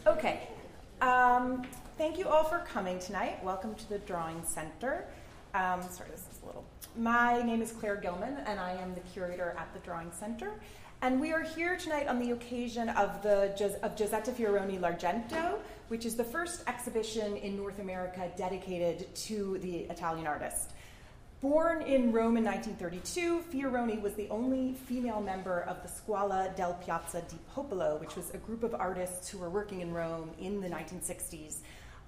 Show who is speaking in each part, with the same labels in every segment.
Speaker 1: Okay. Thank you all for coming tonight. Welcome to the Drawing Center. Sorry, this is a little... My name is Claire Gilman, and I am the curator at the Drawing Center. And we are here tonight on the occasion of Giuseppe Fioroni L'Argento, which is the first exhibition in North America dedicated to the Italian artist. Born in Rome in 1932, Fioroni was the only female member of the Scuola del Piazza di Popolo, which was a group of artists who were working in Rome in the 1960s,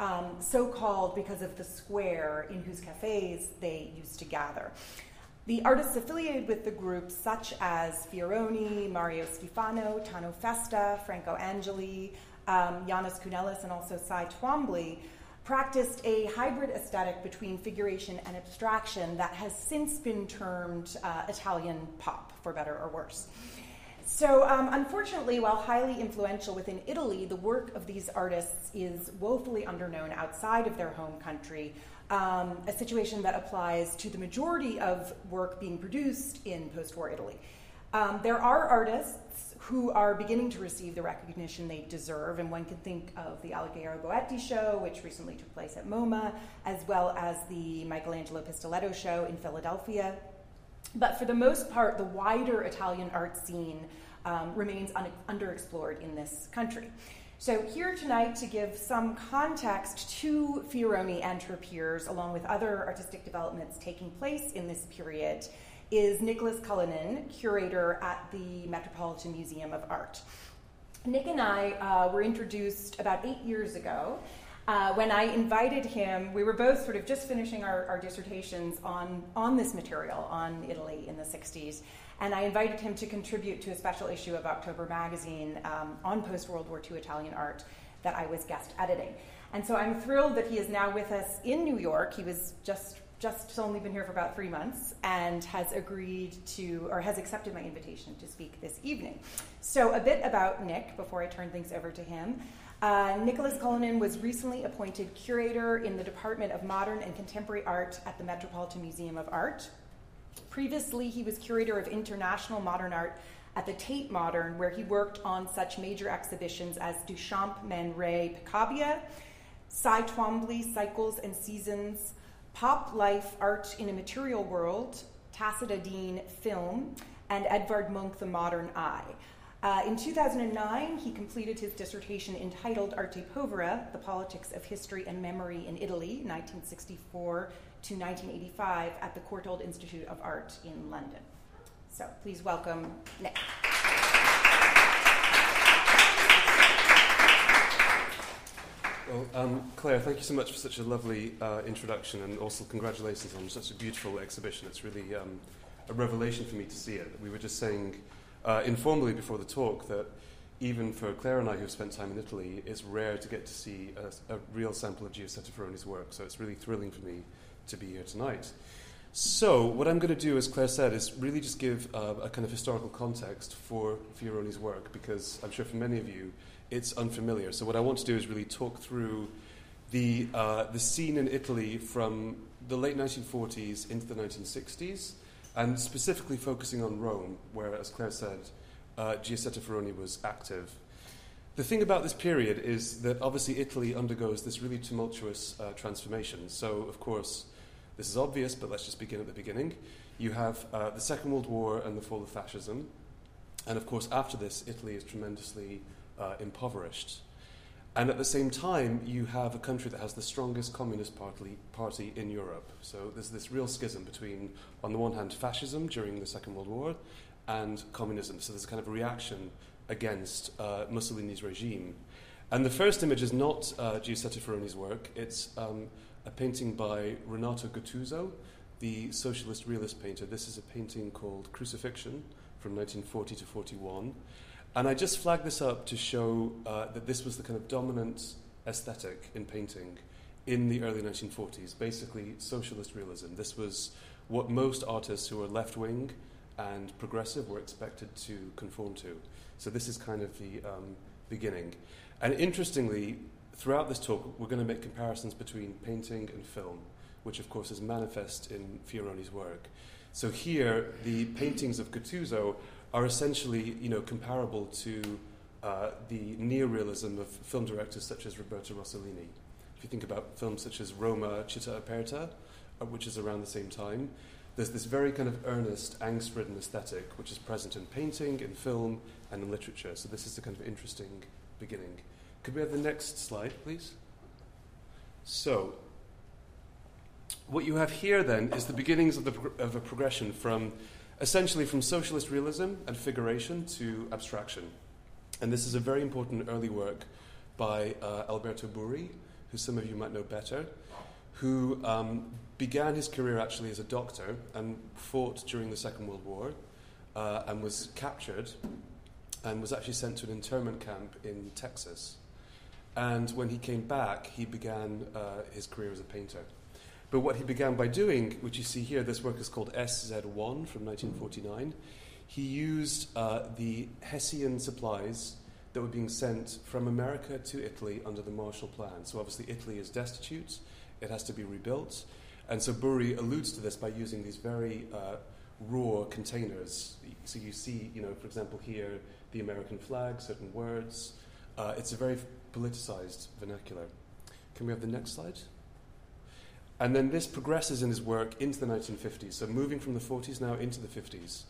Speaker 1: so-called because of the square in whose cafes they used to gather. The artists affiliated with the group, such as Fioroni, Mario Schifano, Tano Festa, Franco Angeli, Yannis Kounelis, and also Cy Twombly, practiced a hybrid aesthetic between figuration and abstraction that has since been termed Italian pop, for better or worse. So unfortunately, while highly influential within Italy, the work of these artists is woefully underknown outside of their home country, a situation that applies to the majority of work being produced in post-war Italy. There are artists who are beginning to receive the recognition they deserve, and one can think of the Alighiero Boetti show, which recently took place at MoMA, as well as the Michelangelo Pistoletto show in Philadelphia. But for the most part, the wider Italian art scene remains underexplored in this country. So here tonight to give some context to Fioroni and her peers, along with other artistic developments taking place in this period, is Nicholas Cullinan, curator at the Metropolitan Museum of Art. Nick and I were introduced about 8 years ago when I invited him. We were both sort of just finishing our dissertations on this material, on Italy in the 60s, and I invited him to contribute to a special issue of October magazine on post-World War II Italian art that I was guest editing. And so I'm thrilled that he is now with us in New York. He was just only been here for about 3 months and has agreed to, or has accepted my invitation to speak this evening. So a bit about Nick before I turn things over to him. Nicholas Cullinan was recently appointed curator in the Department of Modern and Contemporary Art at the Metropolitan Museum of Art. Previously, he was curator of international modern art at the Tate Modern, where he worked on such major exhibitions as Duchamp, Man Ray, Picabia, Cy Twombly, Cycles and Seasons, Pop Life, Art in a Material World, Tacita Dean, Film, and Edvard Munch, The Modern Eye. In 2009, he completed his dissertation entitled Arte Povera, The Politics of History and Memory in Italy, 1964 to 1985, at the Courtauld Institute of Art in London. So please welcome Nick.
Speaker 2: Well, Claire, thank you so much for such a lovely introduction, and also congratulations on such a beautiful exhibition. It's really a revelation for me to see it. We were just saying informally before the talk that even for Claire and I, who've spent time in Italy, it's rare to get to see a real sample of Giuseppe Fioroni's work, so it's really thrilling for me to be here tonight. So what I'm going to do, as Claire said, is really just give a kind of historical context for Fioroni's work, because I'm sure for many of you, it's unfamiliar. So what I want to do is really talk through the scene in Italy from the late 1940s into the 1960s, and specifically focusing on Rome, where, as Claire said, Giuseppe Fioroni was active. The thing about this period is that obviously Italy undergoes this really tumultuous transformation. So, of course, this is obvious, but let's just begin at the beginning. You have the Second World War and the fall of fascism. And, of course, after this, Italy is tremendously impoverished. And at the same time, you have a country that has the strongest communist party in Europe. So there's this real schism between, on the one hand, fascism during the Second World War and communism. So there's a kind of reaction against Mussolini's regime. And the first image is not Giuseppe Fioroni's work. It's a painting by Renato Guttuso, the socialist realist painter. This is a painting called Crucifixion from 1940 to 41. And I just flagged this up to show that this was the kind of dominant aesthetic in painting in the early 1940s, basically socialist realism. This was what most artists who were left-wing and progressive were expected to conform to. So this is kind of the beginning. And interestingly, throughout this talk, we're going to make comparisons between painting and film, which of course is manifest in Fioroni's work. So here, the paintings of Guttuso are essentially, comparable to the neorealism of film directors such as Roberto Rossellini. If you think about films such as Roma, Città Aperta, which is around the same time, there's this very kind of earnest, angst-ridden aesthetic which is present in painting, in film, and in literature. So this is a kind of interesting beginning. Could we have the next slide, please? So, what you have here then is the beginnings of a progression from essentially from socialist realism and figuration to abstraction. And this is a very important early work by Alberto Burri, who some of you might know better, who began his career actually as a doctor and fought during the Second World War and was captured and was actually sent to an internment camp in Texas. And when he came back, he began his career as a painter. But what he began by doing, which you see here, this work is called SZ1 from 1949, he used the Hessian supplies that were being sent from America to Italy under the Marshall Plan. So obviously Italy is destitute, it has to be rebuilt. And so Burri alludes to this by using these very raw containers. So you see, for example, here, the American flag, certain words. It's a very politicized vernacular. Can we have the next slide? And then this progresses in his work into the 1950s, so moving from the 40s now into the 50s.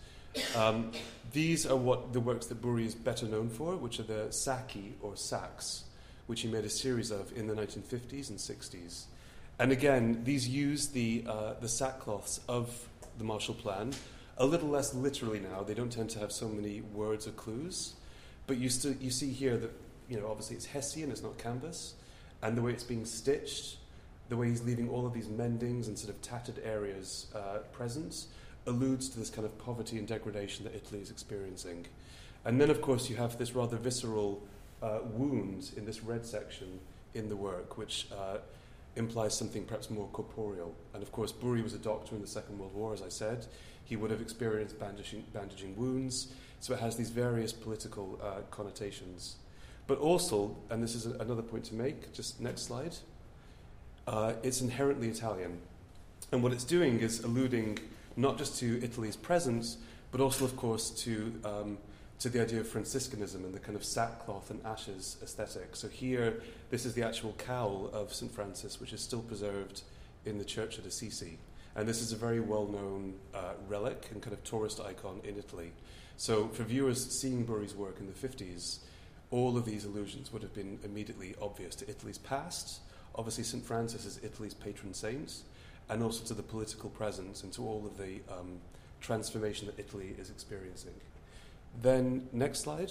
Speaker 2: These are what the works that Burri is better known for, which are the Sacchi, or sacks, which he made a series of in the 1950s and 60s. And again, these use the sackcloths of the Marshall Plan, a little less literally now. They don't tend to have so many words or clues. But you see here that, obviously it's Hessian, it's not canvas, and the way it's being stitched, the way he's leaving all of these mendings and sort of tattered areas present, alludes to this kind of poverty and degradation that Italy is experiencing. And then, of course, you have this rather visceral wound in this red section in the work, which implies something perhaps more corporeal. And, of course, Burri was a doctor in the Second World War, as I said. He would have experienced bandaging wounds, so it has these various political connotations. But also, and this is another point to make, just next slide, it's inherently Italian. And what it's doing is alluding not just to Italy's presence, but also, of course, to the idea of Franciscanism and the kind of sackcloth and ashes aesthetic. So here, this is the actual cowl of St. Francis, which is still preserved in the church at Assisi. And this is a very well-known relic and kind of tourist icon in Italy. So for viewers seeing Burri's work in the 50s, all of these allusions would have been immediately obvious to Italy's past. Obviously, St. Francis is Italy's patron saint, and also to the political presence and to all of the transformation that Italy is experiencing. Then, next slide.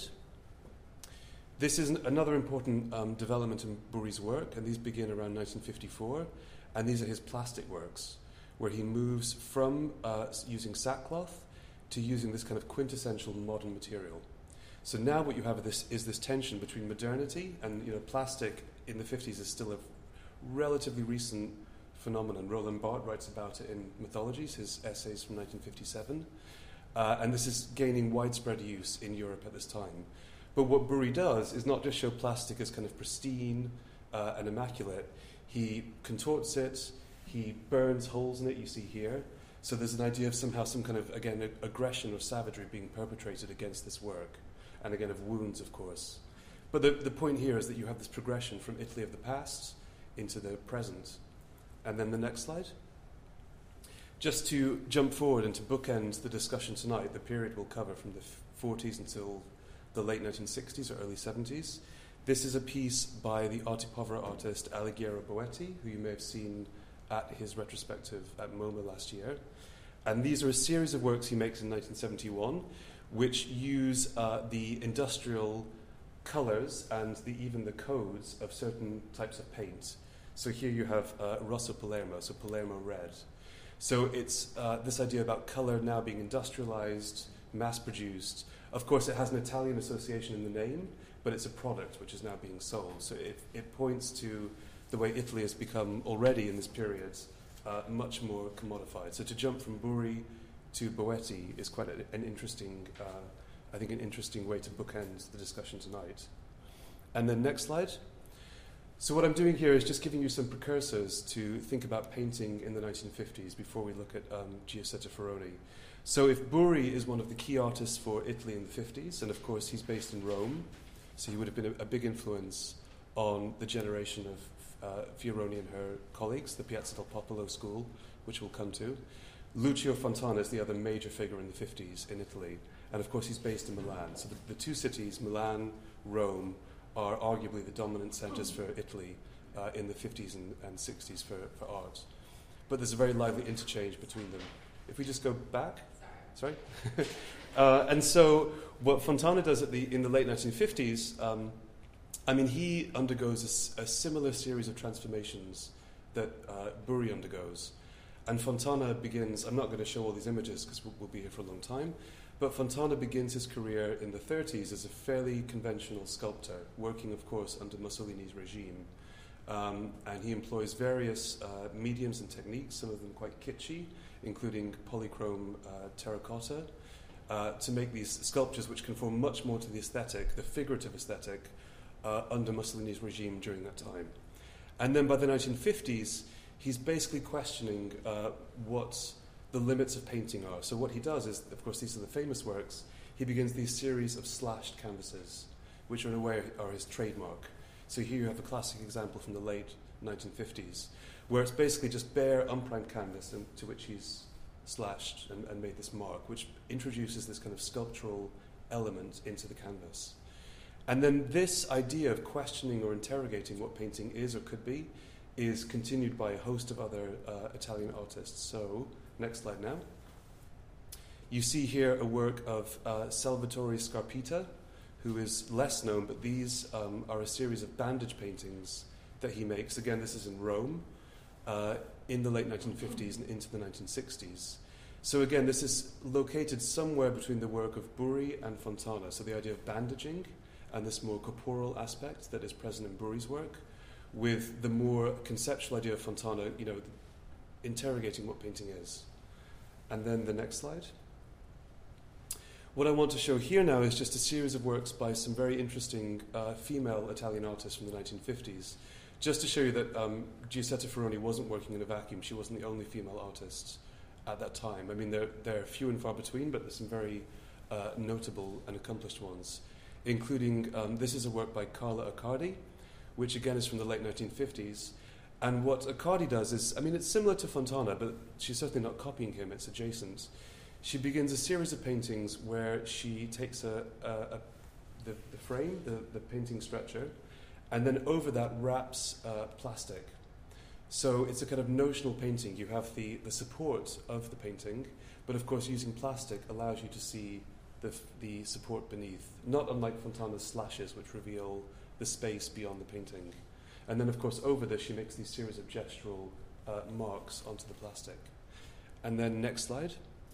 Speaker 2: This is another important development in Burri's work, and these begin around 1954, and these are his plastic works, where he moves from using sackcloth to using this kind of quintessential modern material. So now what you have is this tension between modernity and, plastic in the 50s is still a relatively recent phenomenon. Roland Barthes writes about it in Mythologies, his essays from 1957. And this is gaining widespread use in Europe at this time. But what Burri does is not just show plastic as kind of pristine and immaculate. He contorts it, he burns holes in it, you see here. So there's an idea of somehow some kind of, again, aggression or savagery being perpetrated against this work. And again, of wounds, of course. But the point here is that you have this progression from Italy of the past into the present. And then the next slide. Just to jump forward and to bookend the discussion tonight, the period we'll cover from the 40s until the late 1960s or early 70s. This is a piece by the Arte Povera artist Alighiero Boetti, who you may have seen at his retrospective at MoMA last year. And these are a series of works he makes in 1971, which use the industrial colours and even the codes of certain types of paint. So here you have Rosso Palermo, so Palermo red. So it's this idea about colour now being industrialised, mass-produced. Of course, it has an Italian association in the name, but it's a product which is now being sold. So it points to the way Italy has become already in this period much more commodified. So to jump from Burri to Boetti is quite an interesting, I think, an interesting way to bookend the discussion tonight. And then next slide. So what I'm doing here is just giving you some precursors to think about painting in the 1950s before we look at Giuseppe Ferroni. So if Burri is one of the key artists for Italy in the 50s, and of course he's based in Rome, So he would have been a big influence on the generation of Fioroni and her colleagues, the Piazza del Popolo school, which we'll come to. Lucio Fontana is the other major figure in the 50s in Italy. And of course, he's based in Milan. So the two cities, Milan, Rome, are arguably the dominant centers for Italy in the 50s and 60s for art. But there's a very lively interchange between them. If we just go back. Sorry? And so what Fontana does in the late 1950s, he undergoes a similar series of transformations that Burri undergoes. And Fontana begins, I'm not going to show all these images because we'll be here for a long time, but Fontana begins his career in the 30s as a fairly conventional sculptor, working, of course, under Mussolini's regime. And he employs various mediums and techniques, some of them quite kitschy, including polychrome terracotta, to make these sculptures which conform much more to the aesthetic, the figurative aesthetic, under Mussolini's regime during that time. And then by the 1950s, he's basically questioning what the limits of painting are. So what he does is, of course, these are the famous works. He begins these series of slashed canvases, which in a way are his trademark. So here you have a classic example from the late 1950s, where it's basically just bare, unprimed canvas to which he's slashed and made this mark, which introduces this kind of sculptural element into the canvas. And then this idea of questioning or interrogating what painting is or could be is continued by a host of other Italian artists. So, next slide now. You see here a work of Salvatore Scarpita, who is less known, but these are a series of bandage paintings that he makes. Again, this is in Rome in the late 1950s and into the 1960s. So again, this is located somewhere between the work of Burri and Fontana. So the idea of bandaging and this more corporal aspect that is present in Burri's work, with the more conceptual idea of Fontana, interrogating what painting is. And then the next slide. What I want to show here now is just a series of works by some very interesting female Italian artists from the 1950s, just to show you that Giuseppe Fioroni wasn't working in a vacuum. She wasn't the only female artist at that time. I mean, they're few and far between, but there's some very notable and accomplished ones, including this is a work by Carla Accardi, which again is from the late 1950s. And what Accardi does is, it's similar to Fontana, but she's certainly not copying him, it's adjacent. She begins a series of paintings where she takes the frame, the painting stretcher, and then over that wraps plastic. So it's a kind of notional painting. You have the support of the painting, but of course using plastic allows you to see the support beneath, not unlike Fontana's slashes, which reveal the space beyond the painting. And then, of course, over this, she makes these series of gestural marks onto the plastic. And then, next slide.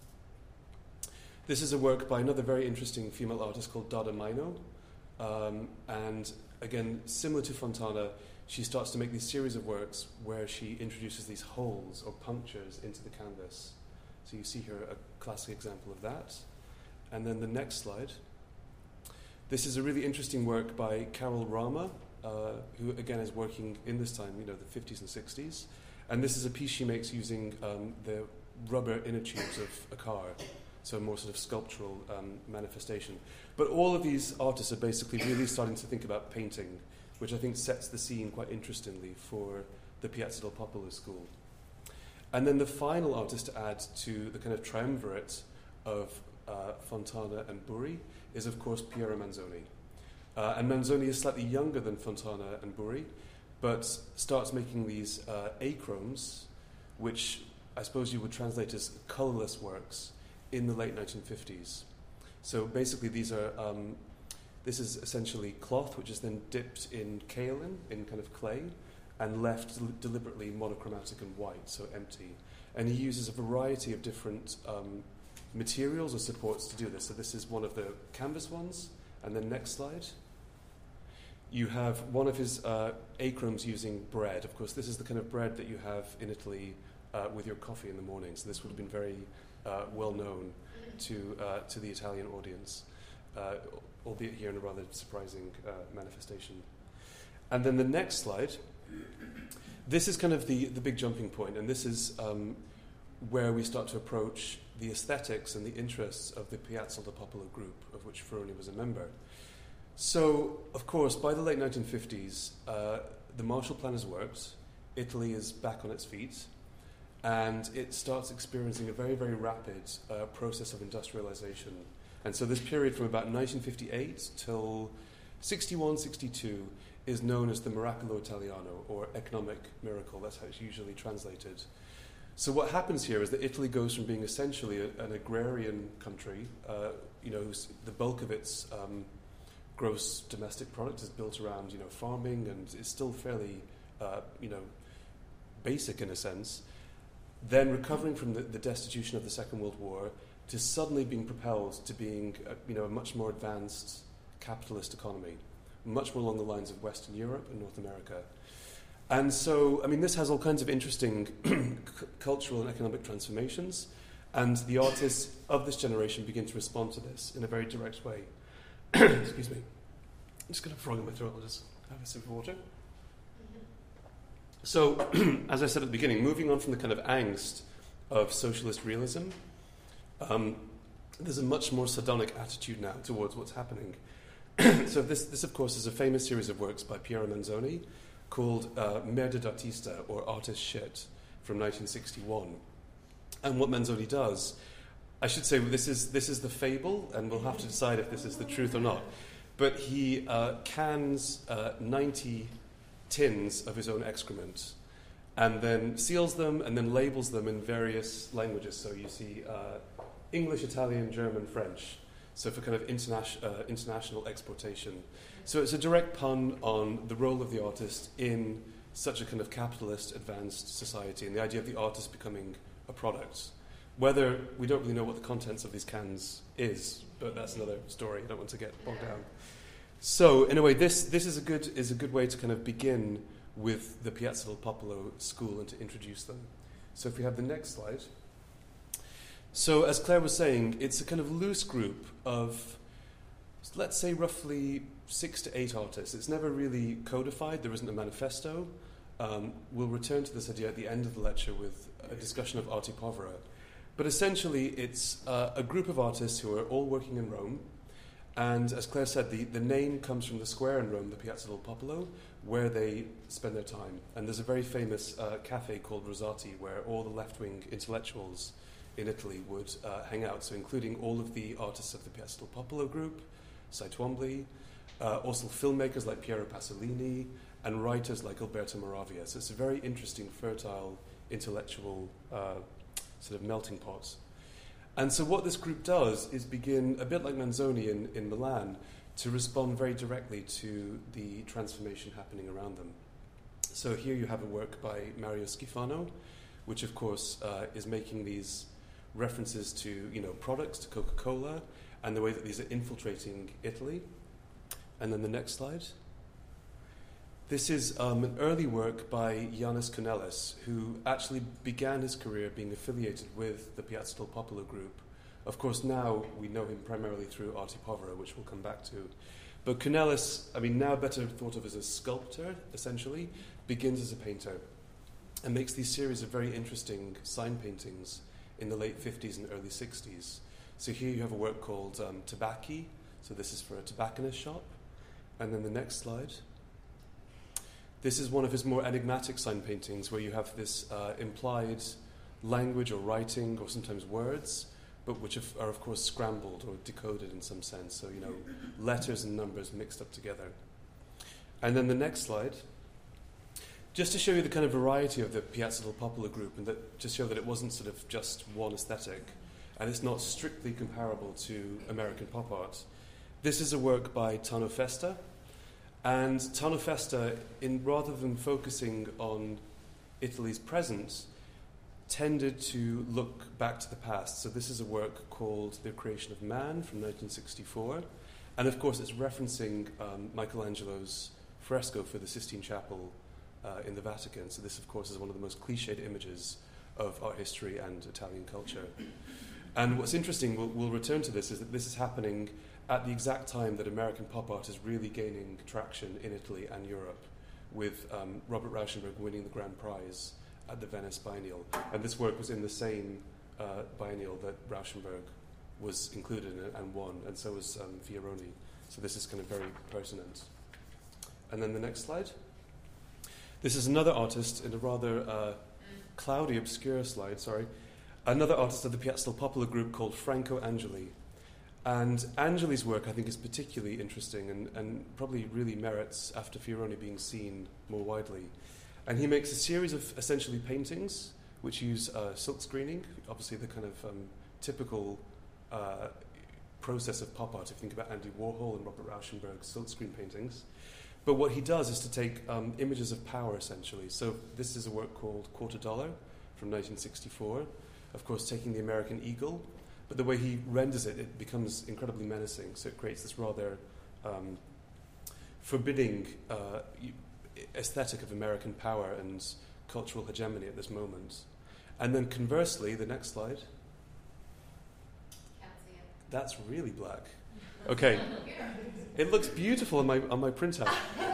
Speaker 2: This is a work by another very interesting female artist called Dada Maino. And again, similar to Fontana, she starts to make these series of works where she introduces these holes or punctures into the canvas. So you see here a classic example of that. And then the next slide. This is a really interesting work by Carol Rama, who again is working in this time, the 50s and 60s. And this is a piece she makes using the rubber inner tubes of a car, so a more sort of sculptural manifestation. But all of these artists are basically really starting to think about painting, which I think sets the scene quite interestingly for the Piazza del Popolo school. And then the final artist to add to the kind of triumvirate of Fontana and Burri is, of course, Piero Manzoni. And Manzoni is slightly younger than Fontana and Burri, but starts making these achromes, which I suppose you would translate as colourless works, in the late 1950s. So basically this is essentially cloth, which is then dipped in kaolin, in kind of clay, and left deliberately monochromatic and white, so empty. And he uses a variety of different materials or supports to do this. So this is one of the canvas ones, and then next slide. You have one of his achromes using bread. Of course, this is the kind of bread that you have in Italy with your coffee in the morning. So this would have been very well known to the Italian audience, albeit here in a rather surprising manifestation. And then the next slide. This is kind of the big jumping point, and this is where we start to approach the aesthetics and the interests of the Piazza del Popolo group, of which Fioroni was a member. So, of course, by the late 1950s, the Marshall Plan has worked. Italy is back on its feet, and it starts experiencing a very, very rapid process of industrialization. And so this period from about 1958 till 61, 62 is known as the Miracolo Italiano, or economic miracle. That's how it's usually translated. So what happens here is that Italy goes from being essentially an agrarian country, the bulk of its gross domestic product is built around, farming, and is still fairly, basic in a sense. Then recovering from the destitution of the Second World War to suddenly being propelled to being, a much more advanced capitalist economy, much more along the lines of Western Europe and North America. And so, this has all kinds of interesting cultural and economic transformations, and the artists of this generation begin to respond to this in a very direct way. Excuse me. I'm just got a frog in my throat. I'll just have a sip of water. So, as I said at the beginning, moving on from the kind of angst of socialist realism, there's a much more sardonic attitude now towards what's happening. So this, of course, is a famous series of works by Piero Manzoni called Merda d'Artista, or Artist Shit, from 1961. And what Manzoni does, I should say this is the fable, and we'll have to decide if this is the truth or not, but he cans 90 tins of his own excrement and then seals them and then labels them in various languages. So you see English, Italian, German, French, so for kind of international exportation. So it's a direct pun on the role of the artist in such a kind of capitalist advanced society, and the idea of the artist becoming a product. Whether we don't really know what the contents of these cans is, but that's another story. I don't want to get bogged down. So, in a way, this is a good way to kind of begin with the Piazza del Popolo school and to introduce them. So, if we have the next slide. So, as Claire was saying, it's a kind of loose group of, let's say, roughly 6 to 8 artists. It's never really codified. There isn't a manifesto. We'll return to this idea at the end of the lecture with a discussion of Arte Povera. But essentially, it's a group of artists who are all working in Rome. And as Claire said, the name comes from the square in Rome, the Piazza del Popolo, where they spend their time. And there's a very famous cafe called Rosati, where all the left-wing intellectuals in Italy would hang out, so including all of the artists of the Piazza del Popolo group, Cy Twombly, also filmmakers like Piero Pasolini, and writers like Alberto Moravia. So it's a very interesting, fertile, intellectual sort of melting pot. And so what this group does is begin, a bit like Manzoni in Milan, to respond very directly to the transformation happening around them. So here you have a work by Mario Schifano, which of course is making these references to products, to Coca-Cola, and the way that these are infiltrating Italy. And then the next slide. This is an early work by Yannis Kounellis, who actually began his career being affiliated with the Piazza del Popolo group. Of course, now we know him primarily through Arte Povera, which we'll come back to. But Kounellis, now better thought of as a sculptor, essentially, begins as a painter and makes these series of very interesting sign paintings in the late 50s and early 60s. So here you have a work called Tabacchi. So this is for a tobacconist shop. And then the next slide. This is one of his more enigmatic sign paintings where you have this implied language or writing or sometimes words, but which are of course scrambled or decoded in some sense. So, letters and numbers mixed up together. And then the next slide, just to show you the kind of variety of the Piazza del Popolo group and to show that it wasn't sort of just one aesthetic and it's not strictly comparable to American pop art. This is a work by Tano Festa. And Tano Festa, rather than focusing on Italy's present, tended to look back to the past. So this is a work called The Creation of Man from 1964. And of course it's referencing Michelangelo's fresco for the Sistine Chapel in the Vatican. So this of course is one of the most cliched images of art history and Italian culture. And what's interesting, we'll return to this, is that this is happening at the exact time that American pop art is really gaining traction in Italy and Europe, with Robert Rauschenberg winning the grand prize at the Venice Biennial. And this work was in the same biennial that Rauschenberg was included in and won, and so was Fioroni So this is kind of very pertinent. And then the next slide. This is another artist in a rather cloudy, obscure slide, sorry. Another artist of the Piazza del Popolo group called Franco Angeli. And Angeli's work, I think, is particularly interesting and probably really merits after Fioroni being seen more widely. And he makes a series of essentially paintings which use silk screening, obviously the kind of typical process of pop art, if you think about Andy Warhol and Robert Rauschenberg's silkscreen paintings. But what he does is to take images of power, essentially. So this is a work called $2 from 1964, of course taking the American eagle, but the way he renders it, it becomes incredibly menacing, so it creates this rather forbidding aesthetic of American power and cultural hegemony at this moment. And then conversely, the next slide.
Speaker 3: Can't see it.
Speaker 2: That's really black. Okay. It looks beautiful on my printout.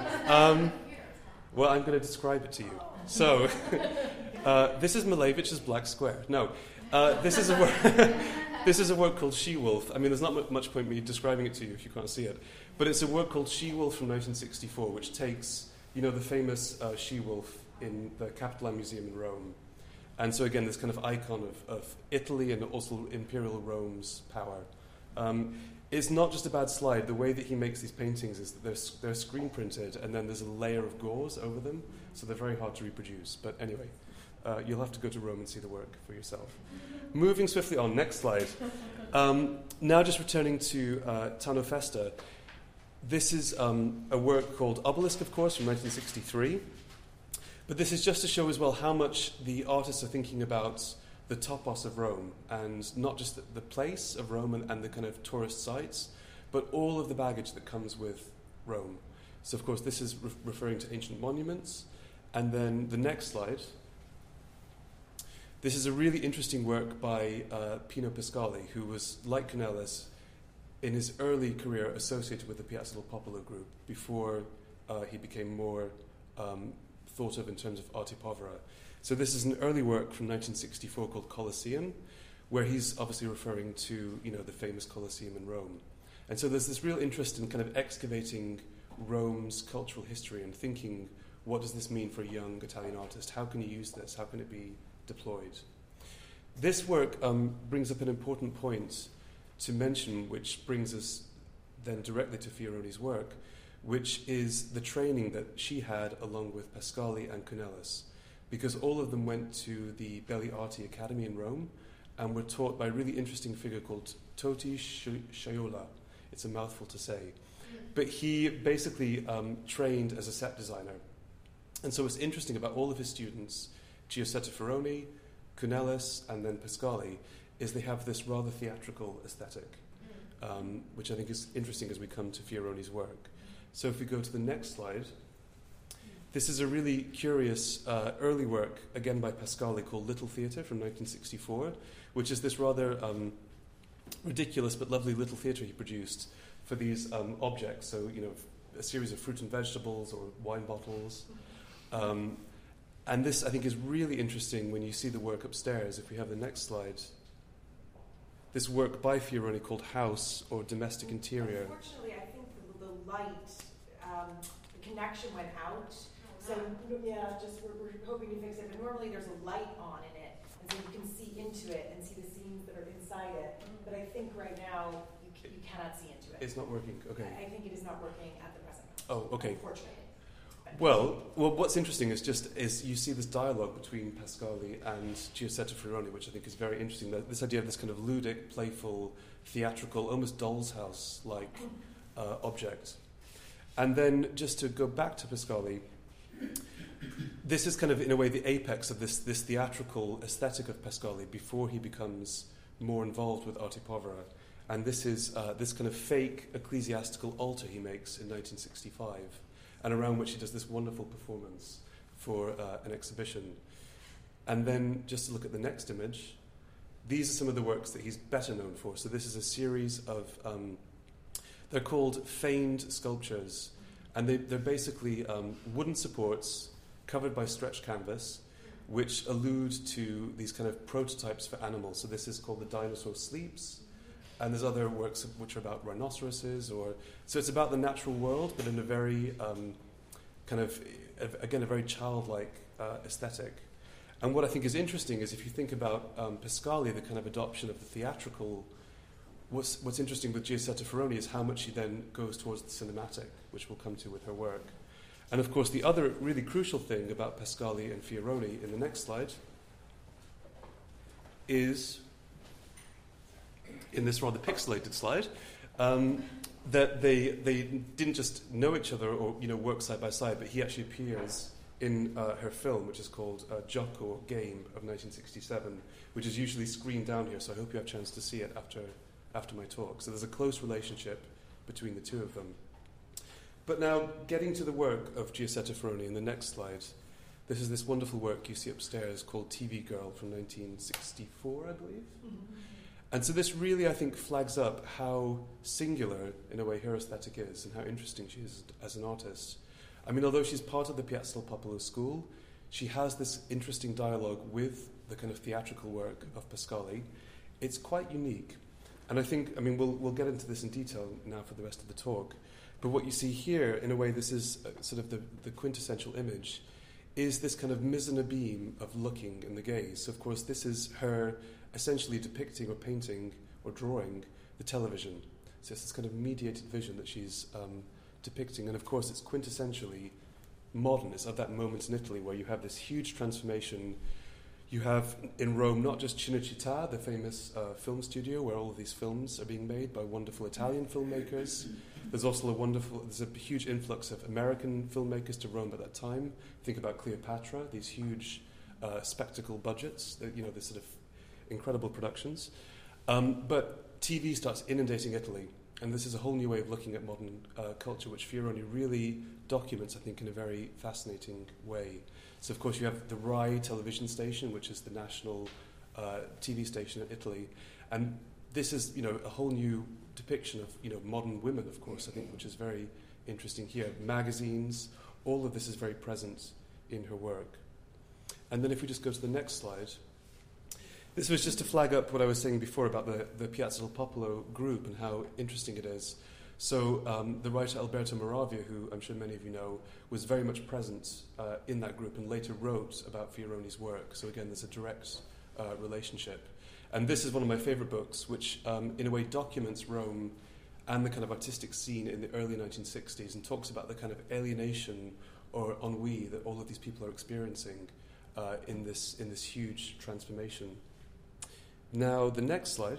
Speaker 2: Well, I'm going to describe it to you. So, this is Malevich's Black Square. No, this is a work. This is a work called She-Wolf. I mean, there's not much point me describing it to you if you can't see it. But it's a work called She-Wolf from 1964, which takes, you know, the famous she-wolf in the Capitoline Museum in Rome. And so again, this kind of icon of Italy and also Imperial Rome's power. It's not just a bad slide. The way that he makes these paintings is that they're screen printed and then there's a layer of gauze over them, so they're very hard to reproduce. But anyway, you'll have to go to Rome and see the work for yourself. Moving swiftly on, next slide. Now just returning to Tano Festa. This is a work called Obelisk, of course, from 1963. But this is just to show as well how much the artists are thinking about the topos of Rome, and not just the place of Rome and the kind of tourist sites, but all of the baggage that comes with Rome. So, of course, this is referring to ancient monuments. And then the next slide. This is a really interesting work by Pino Pasquali, who was, like Canellis, in his early career associated with the Piazza del Popolo group before he became more thought of in terms of arte povera. So this is an early work from 1964 called Colosseum, where he's obviously referring to, you know, the famous Colosseum in Rome. And so there's this real interest in kind of excavating Rome's cultural history and thinking, what does this mean for a young Italian artist? How can you use this? How can it be deployed? This work brings up an important point to mention, which brings us then directly to Fioroni's work, which is the training that she had along with Pasquali and Canellis, because all of them went to the Belli Arti Academy in Rome and were taught by a really interesting figure called Toti Sciaiola. It's a mouthful to say. But he basically trained as a set designer. And so what's interesting about all of his students, Giuseppe Fioroni, Canellis, and then Pasquali, is they have this rather theatrical aesthetic, which I think is interesting as we come to Fioroni's work. So if we go to the next slide, this is a really curious early work, again by Pasquali, called Little Theatre from 1964, which is this rather ridiculous but lovely little theatre he produced for these objects. So, you know, a series of fruit and vegetables or wine bottles. And this, I think, is really interesting when you see the work upstairs. If we have the next slide. This work by Fioroni called House, or Domestic Interior.
Speaker 1: Unfortunately, I think the light, the connection went out. So, yeah, just we're hoping to fix it. But normally there's a light on in it, and so you can see into it and see the scenes that are inside it. But I think right now you cannot see into it.
Speaker 2: It's not working, okay.
Speaker 1: I think it is not working at the present
Speaker 2: Oh,
Speaker 1: moment.
Speaker 2: okay.
Speaker 1: Unfortunately.
Speaker 2: Well, what's interesting is you see this dialogue between Pasquali and Giuseppe Fioroni, which I think is very interesting. This idea of this kind of ludic, playful, theatrical, almost doll's house-like object. And then just to go back to Pasquali, this is kind of, in a way, the apex of this theatrical aesthetic of Pasquali before he becomes more involved with arte povera. And this is this kind of fake ecclesiastical altar he makes in 1965, and around which he does this wonderful performance for an exhibition. And then, just to look at the next image, these are some of the works that he's better known for. So this is a series of, they're called feigned sculptures, and they're basically wooden supports covered by stretched canvas, which allude to these kind of prototypes for animals. So this is called The Dinosaur Sleeps, And there's other works which are about rhinoceroses, so it's about the natural world, but in a very again, a very childlike aesthetic. And what I think is interesting is if you think about Pascali, the kind of adoption of the theatrical. What's interesting with Giuseppe Ferroni is how much she then goes towards the cinematic, which we'll come to with her work. And of course, the other really crucial thing about Pascali and Fioroni in the next slide is, in this rather pixelated slide, that they didn't just know each other or work side by side, but he actually appears in her film, which is called Gioco Game of 1967, which is usually screened down here. So I hope you have a chance to see it after my talk. So there's a close relationship between the two of them. But now, getting to the work of Giuseppe Ferroni in the next slide, this is this wonderful work you see upstairs called TV Girl from 1964, I believe. Mm-hmm. And so this really, I think, flags up how singular, in a way, her aesthetic is and how interesting she is as an artist. I mean, although she's part of the Piazza del Popolo school, she has this interesting dialogue with the kind of theatrical work of Pascali. It's quite unique. And I think, we'll get into this in detail now for the rest of the talk. But what you see here, in a way, this is sort of the quintessential image, is this kind of mise en abîme of looking in the gaze. So, of course, this is her essentially depicting or painting or drawing the television. So it's this kind of mediated vision that she's depicting. And, of course, it's quintessentially modern. It's of that moment in Italy where you have this huge transformation. You have in Rome not just Cinecittà, the famous film studio where all of these films are being made by wonderful Italian filmmakers. There's also there's a huge influx of American filmmakers to Rome at that time. Think about Cleopatra, these huge spectacle budgets, this sort of incredible productions. But TV starts inundating Italy, and this is a whole new way of looking at modern culture, which Fioroni really documents, I think, in a very fascinating way. So, of course, you have the RAI television station, which is the national TV station in Italy. And this is, a whole new depiction of, modern women, of course, I think, which is very interesting here. Magazines, all of this is very present in her work. And then if we just go to the next slide. This was just to flag up what I was saying before about the Piazza del Popolo group and how interesting it is. So the writer Alberto Moravia, who I'm sure many of you know, was very much present in that group and later wrote about Fioroni's work. So again, there's a direct relationship. And this is one of my favourite books, which in a way documents Rome and the kind of artistic scene in the early 1960s and talks about the kind of alienation or ennui that all of these people are experiencing in this huge transformation. Now, the next slide.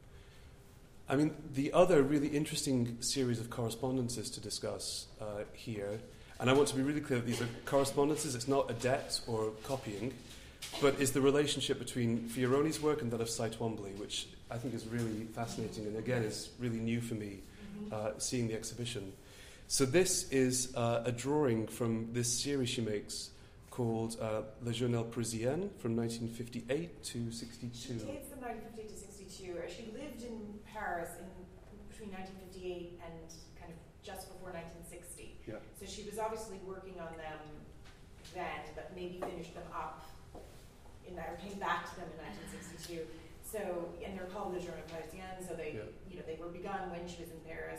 Speaker 2: The other really interesting series of correspondences to discuss here, and I want to be really clear that these are correspondences, it's not a debt or copying, but is the relationship between Fioroni's work and that of Cy Twombly, which I think is really fascinating and again is really new for me, seeing the exhibition. So this is a drawing from this series she makes called Le Journal Parisien from 1958 to 62.
Speaker 1: She dates from 1950 to 62. She lived in Paris between 1958 and kind of just before 1960.
Speaker 2: Yeah.
Speaker 1: So she was obviously working on them then, but maybe finished them up or came back to them in 1962. So, and they're called Le Journal Parisien, so they were begun when she was in Paris.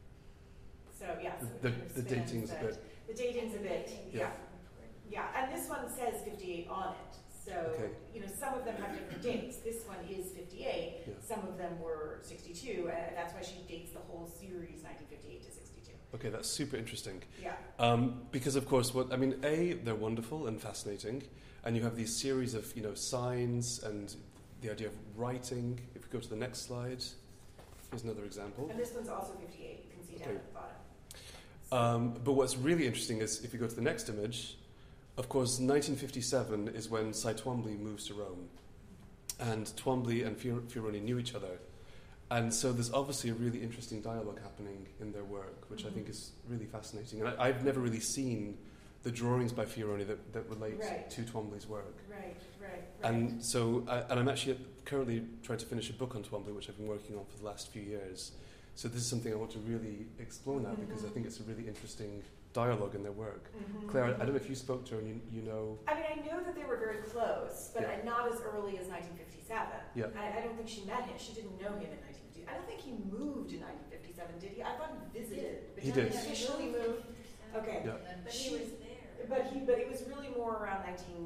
Speaker 1: So yeah, so
Speaker 2: the dating's a bit.
Speaker 1: The dating's a bit, yeah. Yeah, and this one says 58 on it. So, some of them have different dates. This one is 58. Yeah. Some of them were 62. That's why she dates the whole series 1958 to 62.
Speaker 2: Okay, that's super interesting.
Speaker 1: Yeah.
Speaker 2: Because, of course, they're wonderful and fascinating. And you have these series of, signs and the idea of writing. If we go to the next slide, here's another example.
Speaker 1: And this one's also 58. You can see down at the bottom.
Speaker 2: But what's really interesting is if you go to the next image, of course, 1957 is when Cy Twombly moves to Rome. And Twombly and Fioroni knew each other. And so there's obviously a really interesting dialogue happening in their work, which I think is really fascinating. And I've never really seen the drawings by Fioroni that relate to Twombly's work.
Speaker 1: Right.
Speaker 2: And so, and I'm actually currently trying to finish a book on Twombly, which I've been working on for the last few years. So this is something I want to really explore now because I think it's a really interesting dialogue in their work. Claire, I don't know if you spoke to her and you know...
Speaker 1: I know that they were very close, but not as early as 1957.
Speaker 2: Yeah.
Speaker 1: I don't think she met him. She didn't know him in 1957. I don't think he moved in 1957, did he? I thought he visited, but
Speaker 2: He
Speaker 1: didn't
Speaker 2: did.
Speaker 1: officially move. Okay.
Speaker 2: Yeah.
Speaker 3: But he was there.
Speaker 1: But it was really more around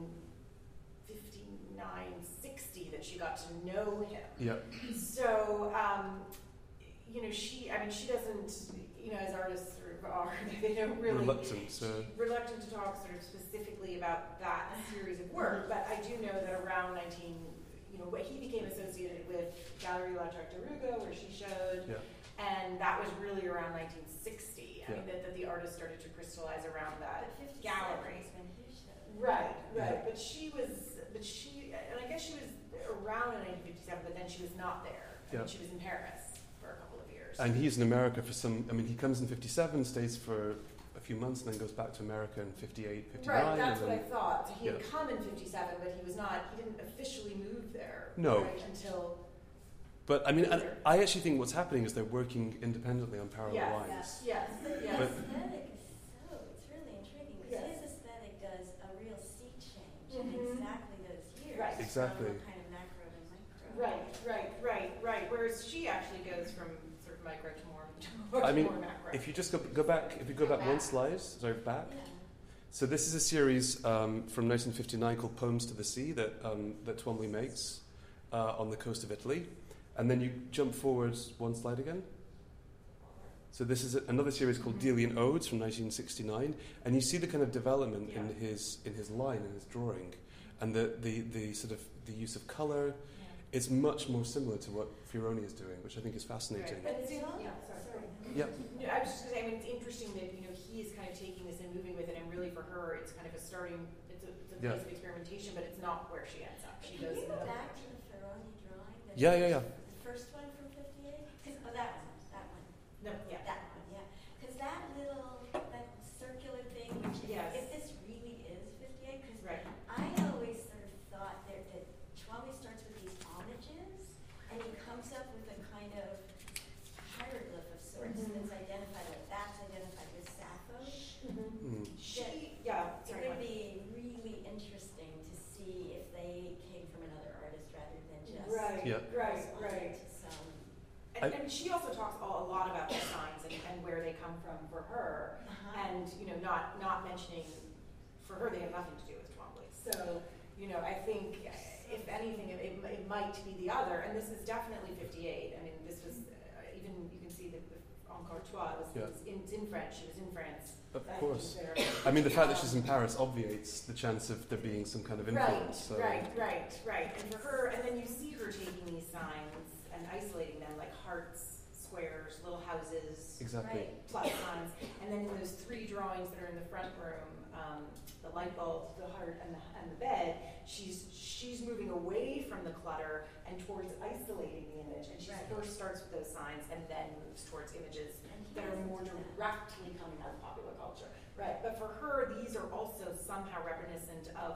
Speaker 1: 1959, 60 that she got to know him.
Speaker 2: Yeah.
Speaker 1: So, she doesn't, as artists sort of are, they don't really
Speaker 2: Reluctant.
Speaker 1: reluctant to talk sort of specifically about that series of work. But I do know that around he became associated with Galerie La Tartaruga, where she showed.
Speaker 2: Yeah.
Speaker 1: And that was really around 1960. I mean, that the artist started to crystallize around that
Speaker 3: But 57
Speaker 1: gallery.
Speaker 3: is when he showed.
Speaker 1: Right.
Speaker 2: Yeah.
Speaker 1: But and I guess she was around in 1957, but then she was not there.
Speaker 2: Yeah.
Speaker 1: She was in Paris for a couple of years.
Speaker 2: And he's in America for he comes in 57, stays for a few months, and then goes back to America in 58, 59.
Speaker 1: Right, that's
Speaker 2: and
Speaker 1: what I
Speaker 2: then,
Speaker 1: thought. So he had
Speaker 2: Yeah.
Speaker 1: come in 57, but he didn't officially move there.
Speaker 2: No.
Speaker 1: Right, until.
Speaker 2: But I actually think what's happening is they're working independently on parallel
Speaker 1: Yes.
Speaker 2: lines.
Speaker 1: Yes.
Speaker 3: But
Speaker 1: Yes.
Speaker 3: the
Speaker 2: But-
Speaker 3: aesthetic is it's really intriguing because
Speaker 1: Yes.
Speaker 3: his aesthetic does a real sea change
Speaker 1: Mhm.
Speaker 3: in exactly those years.
Speaker 1: Right.
Speaker 2: Exactly.
Speaker 3: From kind of macro to micro.
Speaker 1: Right. Whereas she actually goes from sort of micro to more,
Speaker 2: I mean,
Speaker 1: more macro.
Speaker 2: If you just go back, one slide, back.
Speaker 3: Yeah.
Speaker 2: So this is a series from 1959 called Poems to the Sea that Twombly makes on the coast of Italy. And then you jump forward one slide again. So this is another series called Delian Odes from 1969, and you see the kind of development in his line, in his drawing, and the sort of the use of color. It's much more similar to what Fioroni is doing, which I think is fascinating.
Speaker 1: Right. But
Speaker 3: Sorry.
Speaker 2: Yeah.
Speaker 1: No, I was just going to say, it's interesting that he is kind of taking this and moving with it, and really for her, it's kind of it's a place of experimentation, but it's not where she ends up. She
Speaker 3: Can
Speaker 1: goes
Speaker 3: you
Speaker 1: in
Speaker 3: go
Speaker 1: another
Speaker 3: back to
Speaker 1: direction.
Speaker 3: the Ferroni drawing?
Speaker 2: Yeah.
Speaker 3: The first one from 58? That one.
Speaker 1: No, yeah.
Speaker 3: That one, yeah. Because that circular thing, which
Speaker 1: Yes.
Speaker 3: if this really is 58, because
Speaker 1: Right.
Speaker 3: I always sort of thought that Twombly starts with these homages, and he comes up with a kind of hieroglyph of sorts that's identified with Sappho.
Speaker 2: Mm.
Speaker 3: It would be really interesting to see if they came from another artist rather than just responding to some.
Speaker 1: And she also talks a lot about the signs and where they come from for her, and not mentioning for her they have nothing to do with Twombly. So I think if anything it might be the other, and this is definitely 58. I mean, this was even you can see that Encore Toi it's in French. She was in France.
Speaker 2: Of course. I mean, the fact that she's in Paris obviates the chance of there being some kind of influence.
Speaker 1: Right. And for her, and then you see her taking these signs and isolating them like hearts, squares, little houses,
Speaker 2: Exactly.
Speaker 1: plus signs, and then in those three drawings that are in the front room, the light bulb, the heart, and the bed, she's moving away from the clutter and towards isolating the image, and she first starts with those signs and then moves towards images that are more directly coming out of popular culture. Right, but for her, these are also somehow reminiscent of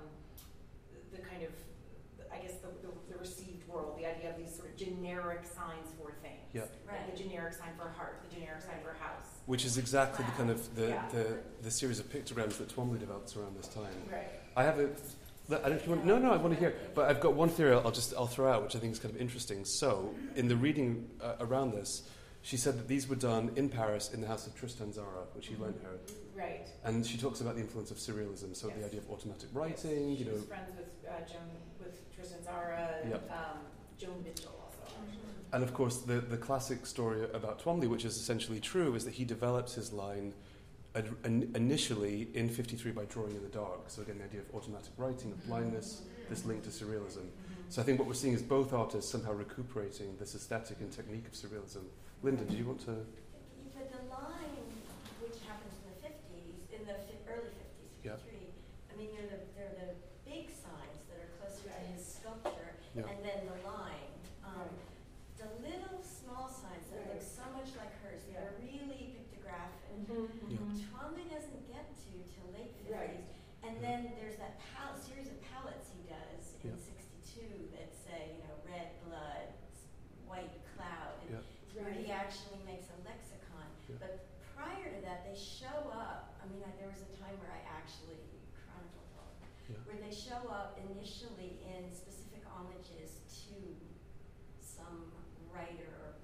Speaker 1: the kind of, I guess, the received world, the idea of these sort of generic signs for things.
Speaker 2: Yeah.
Speaker 1: Like the generic sign for a heart, the generic sign for a house.
Speaker 2: Which is exactly the kind of
Speaker 1: Yeah.
Speaker 2: the series of pictograms that Twombly develops around this time.
Speaker 1: Right.
Speaker 2: I have I don't know if you want. No, I want to hear. But I've got one theory I'll throw out, which I think is kind of interesting. So, in the reading around this, she said that these were done in Paris in the house of Tristan Tzara, which he lent her.
Speaker 1: Right.
Speaker 2: And she talks about the influence of surrealism, so the idea of automatic writing,
Speaker 1: She was friends with Tristan Tzara,
Speaker 2: Yep.
Speaker 1: Joan Mitchell also.
Speaker 2: And of course, the classic story about Twombly, which is essentially true, is that he develops his line initially in 53 by drawing in the dark. So again, the idea of automatic writing, of blindness, this link to surrealism. So I think what we're seeing is both artists somehow recuperating this aesthetic and technique of surrealism. Linda, do you want to?
Speaker 3: But the line, which happens in the 50s, in the early 50s, 53, I mean, they're the big signs that are closer to his sculpture, and then the line. The little small signs that look so much like hers, they're really pictographic. Twombly doesn't get to till late 50s.
Speaker 1: Right.
Speaker 3: And then there's that series of palettes he does in 62 that say, red blood, white cloud, and where he actually makes a lexicon. But prior to that, they show up. I mean, there was a time where I actually chronicled all of them, where they show up initially in specific homages to some writer or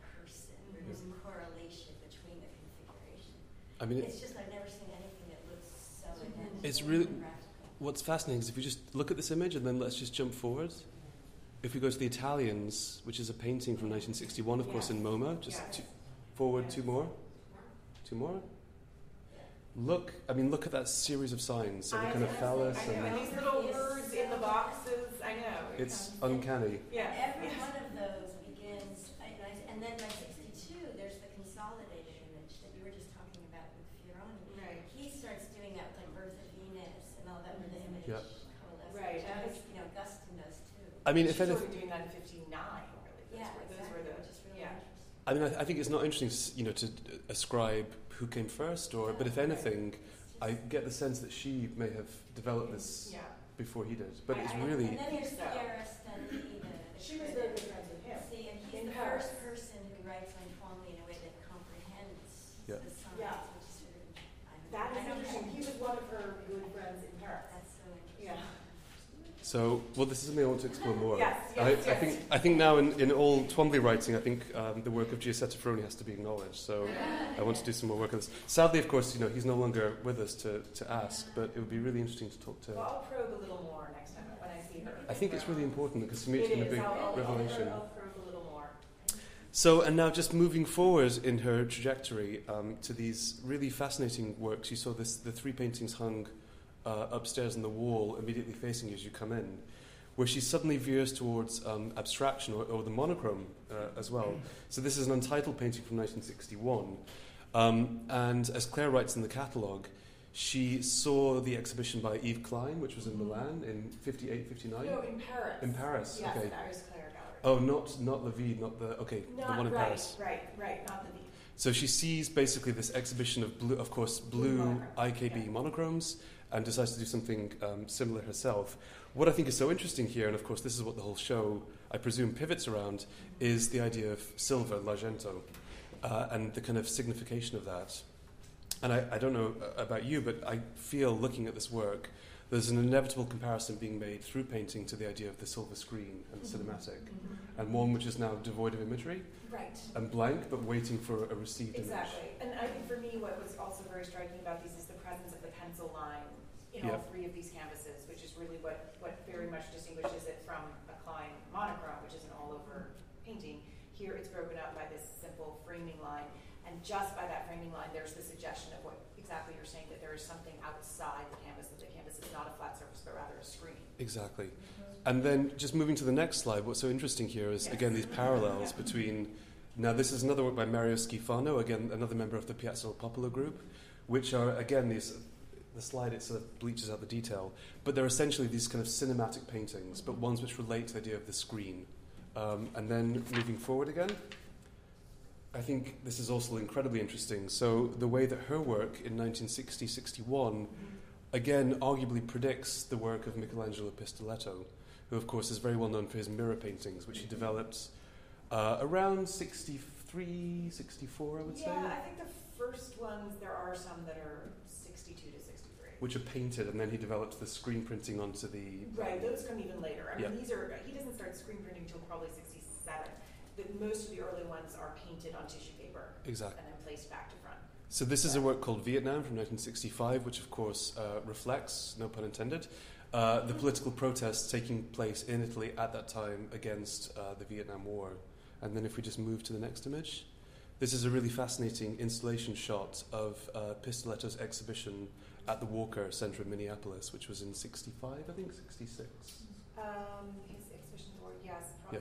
Speaker 2: I mean,
Speaker 3: it's just I've never seen anything that looks so intense.
Speaker 2: It's really
Speaker 3: and practical.
Speaker 2: what's fascinating is if we just look at this image and then let's just jump forward. If we go to the Italians, which is a painting from 1961, of course, in MoMA, just forward two more. Look at that series of signs. So the kind of phallus
Speaker 1: I know, and these little birds in the boxes. I know.
Speaker 2: It's uncanny.
Speaker 1: Yeah.
Speaker 3: Every one of those begins, and then by 62, there's the consolidation image that you were just talking about with Fioroni.
Speaker 1: Right.
Speaker 3: He starts doing that with like Birth of Venus and all that, where the image coalesces.
Speaker 1: Right.
Speaker 3: Guston does too.
Speaker 2: I mean,
Speaker 1: She's already doing that in 59, really. Those were the,
Speaker 3: which is really interesting.
Speaker 2: I mean, I think it's not interesting, to ascribe who came first, but if anything, I get the sense that she may have developed this before he did. But it's really.
Speaker 3: And then there's Chiara Stanley.
Speaker 1: She was very good friends with him.
Speaker 3: See, and he's the first person who writes uniformly in a way that comprehends the science, which is sort of.
Speaker 1: That is interesting. He was one of her good friends in Paris.
Speaker 3: That's so interesting.
Speaker 1: Yeah.
Speaker 2: So, this is something I want to explore more.
Speaker 1: Yes.
Speaker 2: I think now in all Twombly writing, I think the work of Giuseppe Fioroni has to be acknowledged. So I want to do some more work on this. Sadly, of course, he's no longer with us to ask, but it would be really interesting to talk to.
Speaker 1: Well, I'll probe a little more next time when I see her.
Speaker 2: I think it's really important because to me it's been a big revelation.
Speaker 1: I'll probe a little more.
Speaker 2: So, and now just moving forward in her trajectory to these really fascinating works. You saw the three paintings hung upstairs on the wall immediately facing you as you come in, where she suddenly veers towards abstraction or the monochrome as well. So this is an untitled painting from 1961, and as Claire writes in the catalogue, she saw the exhibition by Yves Klein, which was in Milan in 58, 59?
Speaker 1: No, in Paris.
Speaker 2: In Paris,
Speaker 1: yes,
Speaker 2: okay.
Speaker 1: Paris Claire Gallery.
Speaker 2: Oh, not La Vie, not the one in Paris.
Speaker 1: Right, not the V.
Speaker 2: So she sees basically this exhibition of blue IKB monochromes, and decides to do something similar herself. What I think is so interesting here, and of course this is what the whole show, I presume, pivots around, is the idea of silver, l'argento, and the kind of signification of that. And I don't know about you, but I feel, looking at this work, there's an inevitable comparison being made through painting to the idea of the silver screen and cinematic, and one which is now devoid of imagery, and blank, but waiting for a received image.
Speaker 1: Exactly. And I think for me what was also very striking about these is the presence of the pencil line in all three of these canvases, which is really what very much distinguishes it from a Klein monochrome, which is an all-over painting. Here it's broken up by this simple framing line, and just by that framing line there's the suggestion of what exactly you're saying, that there is something outside the canvas, that the canvas is not a flat surface but rather a screen.
Speaker 2: Exactly. And then just moving to the next slide, what's so interesting here is, again, these parallels between... Now, this is another work by Mario Schifano, again, another member of the Piazza del Popolo group, which are, again, these... The slide, it sort of bleaches out the detail, but they're essentially these kind of cinematic paintings, but ones which relate to the idea of the screen. And then moving forward again, I think this is also incredibly interesting. So the way that her work in 1960-61, again, arguably predicts the work of Michelangelo Pistoletto, who, of course, is very well known for his mirror paintings, which he developed around 63, 64, I would say.
Speaker 1: Yeah, I think the first ones, there are some that are 62 to 63.
Speaker 2: Which are painted, and then he develops the screen printing onto the...
Speaker 1: Right, those come even later. I mean, he doesn't start screen printing until probably 67. Most of the early ones are painted on tissue paper.
Speaker 2: Exactly.
Speaker 1: And then placed back to front.
Speaker 2: So this is a work called Vietnam from 1965, which of course reflects, no pun intended, the political protests taking place in Italy at that time against the Vietnam War. And then if we just move to the next image, this is a really fascinating installation shot of Pistoletto's exhibition at the Walker Center in Minneapolis, which was in 65, I think, 66.
Speaker 1: His exhibition award, yes, probably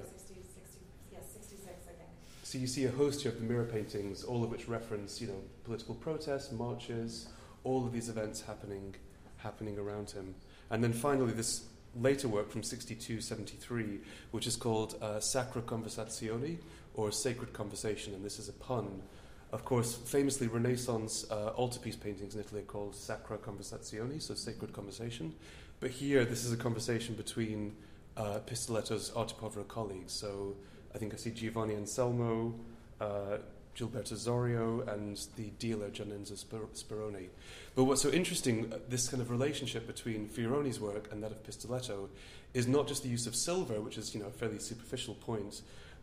Speaker 1: 66, I think.
Speaker 2: So you see a host here of the mirror paintings, all of which reference, political protests, marches, all of these events happening around him. And then finally, this later work from 62-73, which is called Sacra Conversazioni, or Sacred Conversation, and this is a pun. Of course, famously, Renaissance altarpiece paintings in Italy are called Sacra Conversazioni, so sacred conversation. But here, this is a conversation between Pistoletto's arte povero colleagues. So I think I see Giovanni Anselmo, Gilberto Zorio, and the dealer Gianenzo Speroni. But what's so interesting, this kind of relationship between Fioroni's work and that of Pistoletto, is not just the use of silver, which is a fairly superficial point,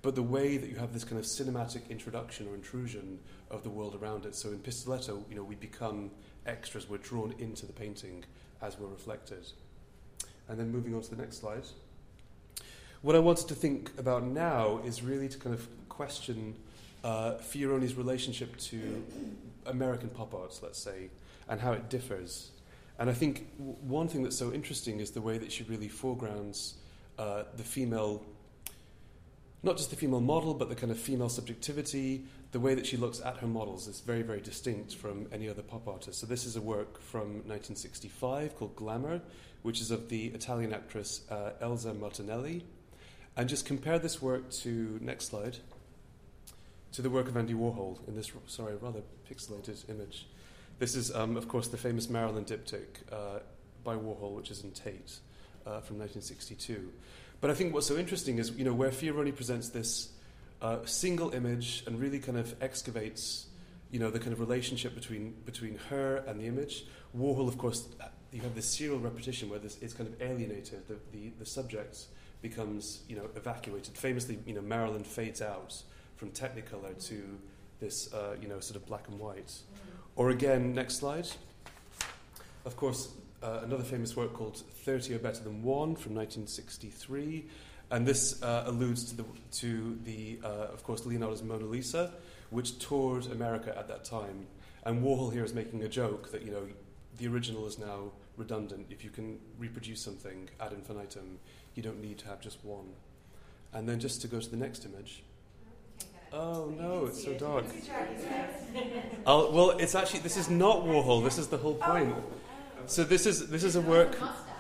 Speaker 2: but the way that you have this kind of cinematic introduction or intrusion of the world around it. So in Pistoletto, we become extras, we're drawn into the painting as we're reflected. And then moving on to the next slide. What I wanted to think about now is really to kind of question Fioroni's relationship to American pop art, let's say, and how it differs. And I think one thing that's so interesting is the way that she really foregrounds the female, not just the female model, but the kind of female subjectivity. The way that she looks at her models is very, very distinct from any other pop artist. So this is a work from 1965 called Glamour, which is of the Italian actress Elsa Martinelli. And just compare this work to, next slide, to the work of Andy Warhol in this, rather pixelated image. This is, of course, the famous Marilyn diptych by Warhol, which is in Tate from 1962. But I think what's so interesting is, where Fioroni presents this single image and really kind of excavates, the kind of relationship between her and the image. Warhol, of course, you have this serial repetition where it's kind of alienated. The subject becomes, evacuated. Famously, Marilyn fades out from Technicolor to this, sort of black and white. Or again, next slide. Of course, another famous work called 30 Are Better Than One from 1963. And this alludes to the of course, Leonardo's Mona Lisa, which toured America at that time. And Warhol here is making a joke that, the original is now redundant. If you can reproduce something ad infinitum, you don't need to have just one. And then just to go to the next image. Oh no, it's so dark. Well, it's actually, this is not Warhol. This is the whole point. So this is a work.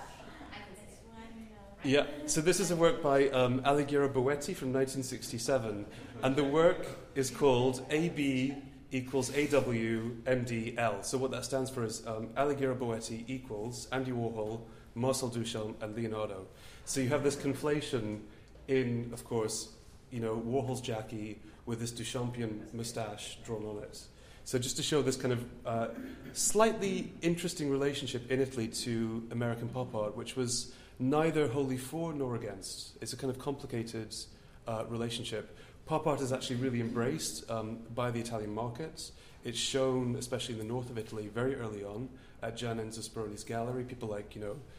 Speaker 2: Yeah. So this is a work by Alighiero Boetti from 1967, and the work is called AB equals AW MDL. So what that stands for is Alighiero Boetti equals Andy Warhol, Marcel Duchamp, and Leonardo. So you have this conflation in, of course, Warhol's Jackie with this Duchampian moustache drawn on it. So just to show this kind of slightly interesting relationship in Italy to American pop art, which was neither wholly for nor against. It's a kind of complicated relationship. Pop art is actually really embraced by the Italian market. It's shown, especially in the north of Italy, very early on at Gian Enzo Speroni's gallery. People like,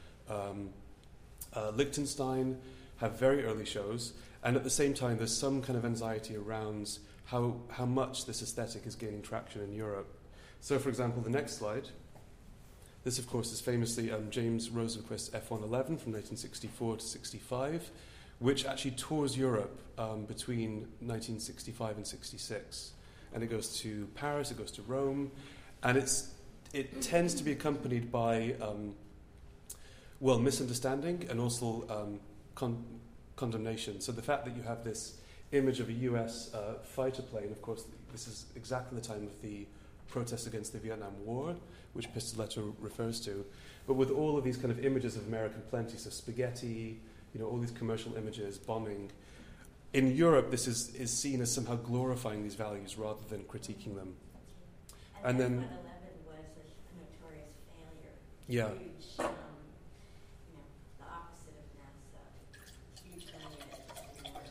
Speaker 2: Liechtenstein have very early shows. And at the same time, there's some kind of anxiety around how much this aesthetic is gaining traction in Europe. So, for example, the next slide. This, of course, is famously James Rosenquist's F111 from 1964 to 65, which actually tours Europe between 1965 and 66. And it goes to Paris, it goes to Rome, and it tends to be accompanied by, misunderstanding and also condemnation. So the fact that you have this image of a US fighter plane, of course, this is exactly the time of the protests against the Vietnam War, which Pistoletto refers to. But with all of these kind of images of American plenty, so spaghetti, all these commercial images, bombing. In Europe, this is seen as somehow glorifying these values rather than critiquing them. And then
Speaker 3: 9/11 was a notorious failure.
Speaker 2: Yeah.
Speaker 3: Huge, the opposite of NASA. Huge failure.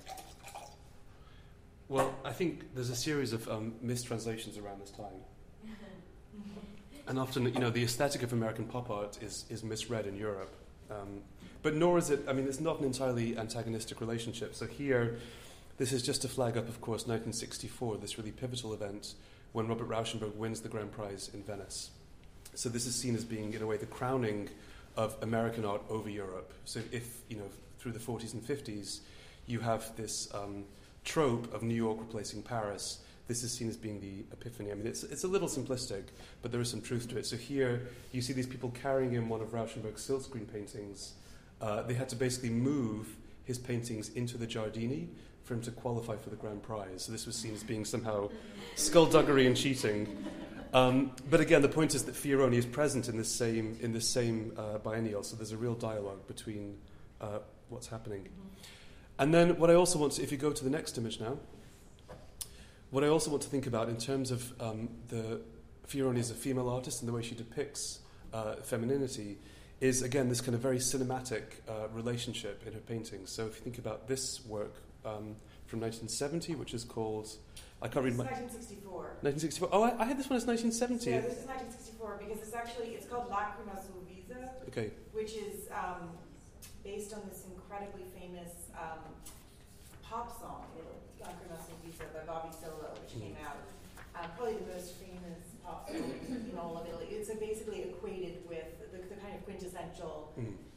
Speaker 2: Well, I think there's a series of mistranslations around this time. And often, the aesthetic of American pop art is misread in Europe. But nor is it, it's not an entirely antagonistic relationship. So here, this is just to flag up, of course, 1964, this really pivotal event when Robert Rauschenberg wins the Grand Prize in Venice. So this is seen as being, in a way, the crowning of American art over Europe. So if, through the 40s and 50s, you have this trope of New York replacing Paris, this is seen as being the epiphany. It's a little simplistic, but there is some truth to it. So here, you see these people carrying in one of Rauschenberg's silkscreen paintings. They had to basically move his paintings into the Giardini for him to qualify for the Grand Prize. So this was seen as being somehow skullduggery and cheating. But again, the point is that Fioroni is present in this same biennial. So there's a real dialogue between what's happening. And then what I also want to, if you go to the next image now, what I also want to think about in terms of the Fioroni as a female artist and the way she depicts femininity is, again, this kind of very cinematic relationship in her paintings. So if you think about this work from from 1970, which is called... I can't read my...
Speaker 1: 1964.
Speaker 2: 1964. Oh, I had this one as 1970.
Speaker 1: Yeah, this is 1964 because it's called Lacrima sul Viso,
Speaker 2: Okay.
Speaker 1: which is based on this incredibly famous pop song, Lacrima sul Viso by Bobby Solo, which came out probably the most famous pop song in all of Italy. It's basically equated with the kind of quintessential,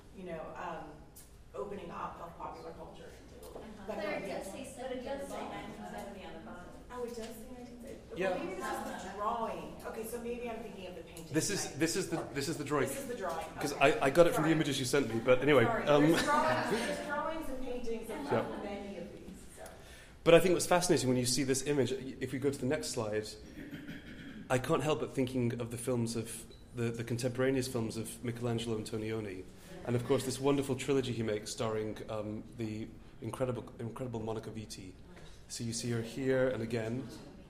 Speaker 1: opening up of popular culture.
Speaker 3: But it does say 1970 on the bottom.
Speaker 1: Oh, it does say 1970.
Speaker 2: Yeah.
Speaker 1: Well, maybe this is the drawing. Okay, so maybe I'm thinking of the painting.
Speaker 2: This is the drawing.
Speaker 1: This is the drawing.
Speaker 2: Because
Speaker 1: Okay.
Speaker 2: I got it from the images you sent me, but anyway.
Speaker 1: Sorry. There's drawings and paintings of many of these. So.
Speaker 2: But I think what's fascinating when you see this image, if we go to the next slide, I can't help but thinking of the films of the contemporaneous films of Michelangelo Antonioni, and of course this wonderful trilogy he makes starring the incredible Monica Vitti. So you see her here and again.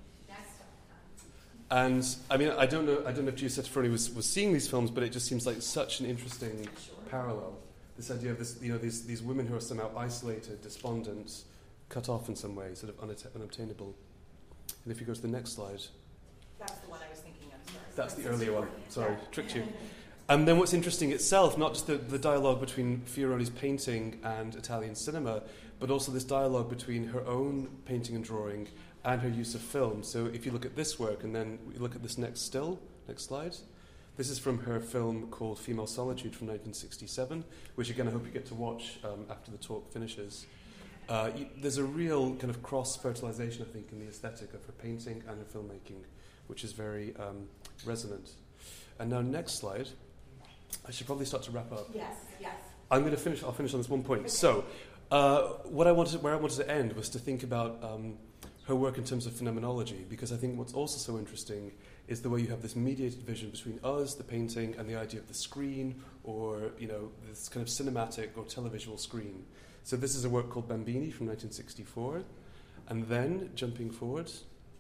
Speaker 2: And I mean, I don't know if Giuseppe Ferroni was seeing these films, but it just seems like such an interesting parallel. This idea of this, these women who are somehow isolated, despondent, cut off in some way, sort of unobtainable. And if you go to the next slide.
Speaker 1: That's the one I was thinking of, sorry.
Speaker 2: That's the earlier one. Sorry, tricked you. And then what's interesting itself, not just the dialogue between Fioroni's painting and Italian cinema, but also this dialogue between her own painting and drawing and her use of film. So if you look at this work and then we look at this next slide. This is from her film called Female Solitude from 1967, which again I hope you get to watch after the talk finishes. There's a real kind of cross-fertilization, I think, in the aesthetic of her painting and her filmmaking, which is very resonant. And now next slide. I should probably start to wrap up.
Speaker 1: Yes.
Speaker 2: I'll finish on this one point.
Speaker 1: Okay.
Speaker 2: So, where I wanted to end was to think about her work in terms of phenomenology, because I think what's also so interesting is the way you have this mediated vision between us, the painting, and the idea of the screen, or this kind of cinematic or televisual screen. So this is a work called Bambini from 1964, and then jumping forward,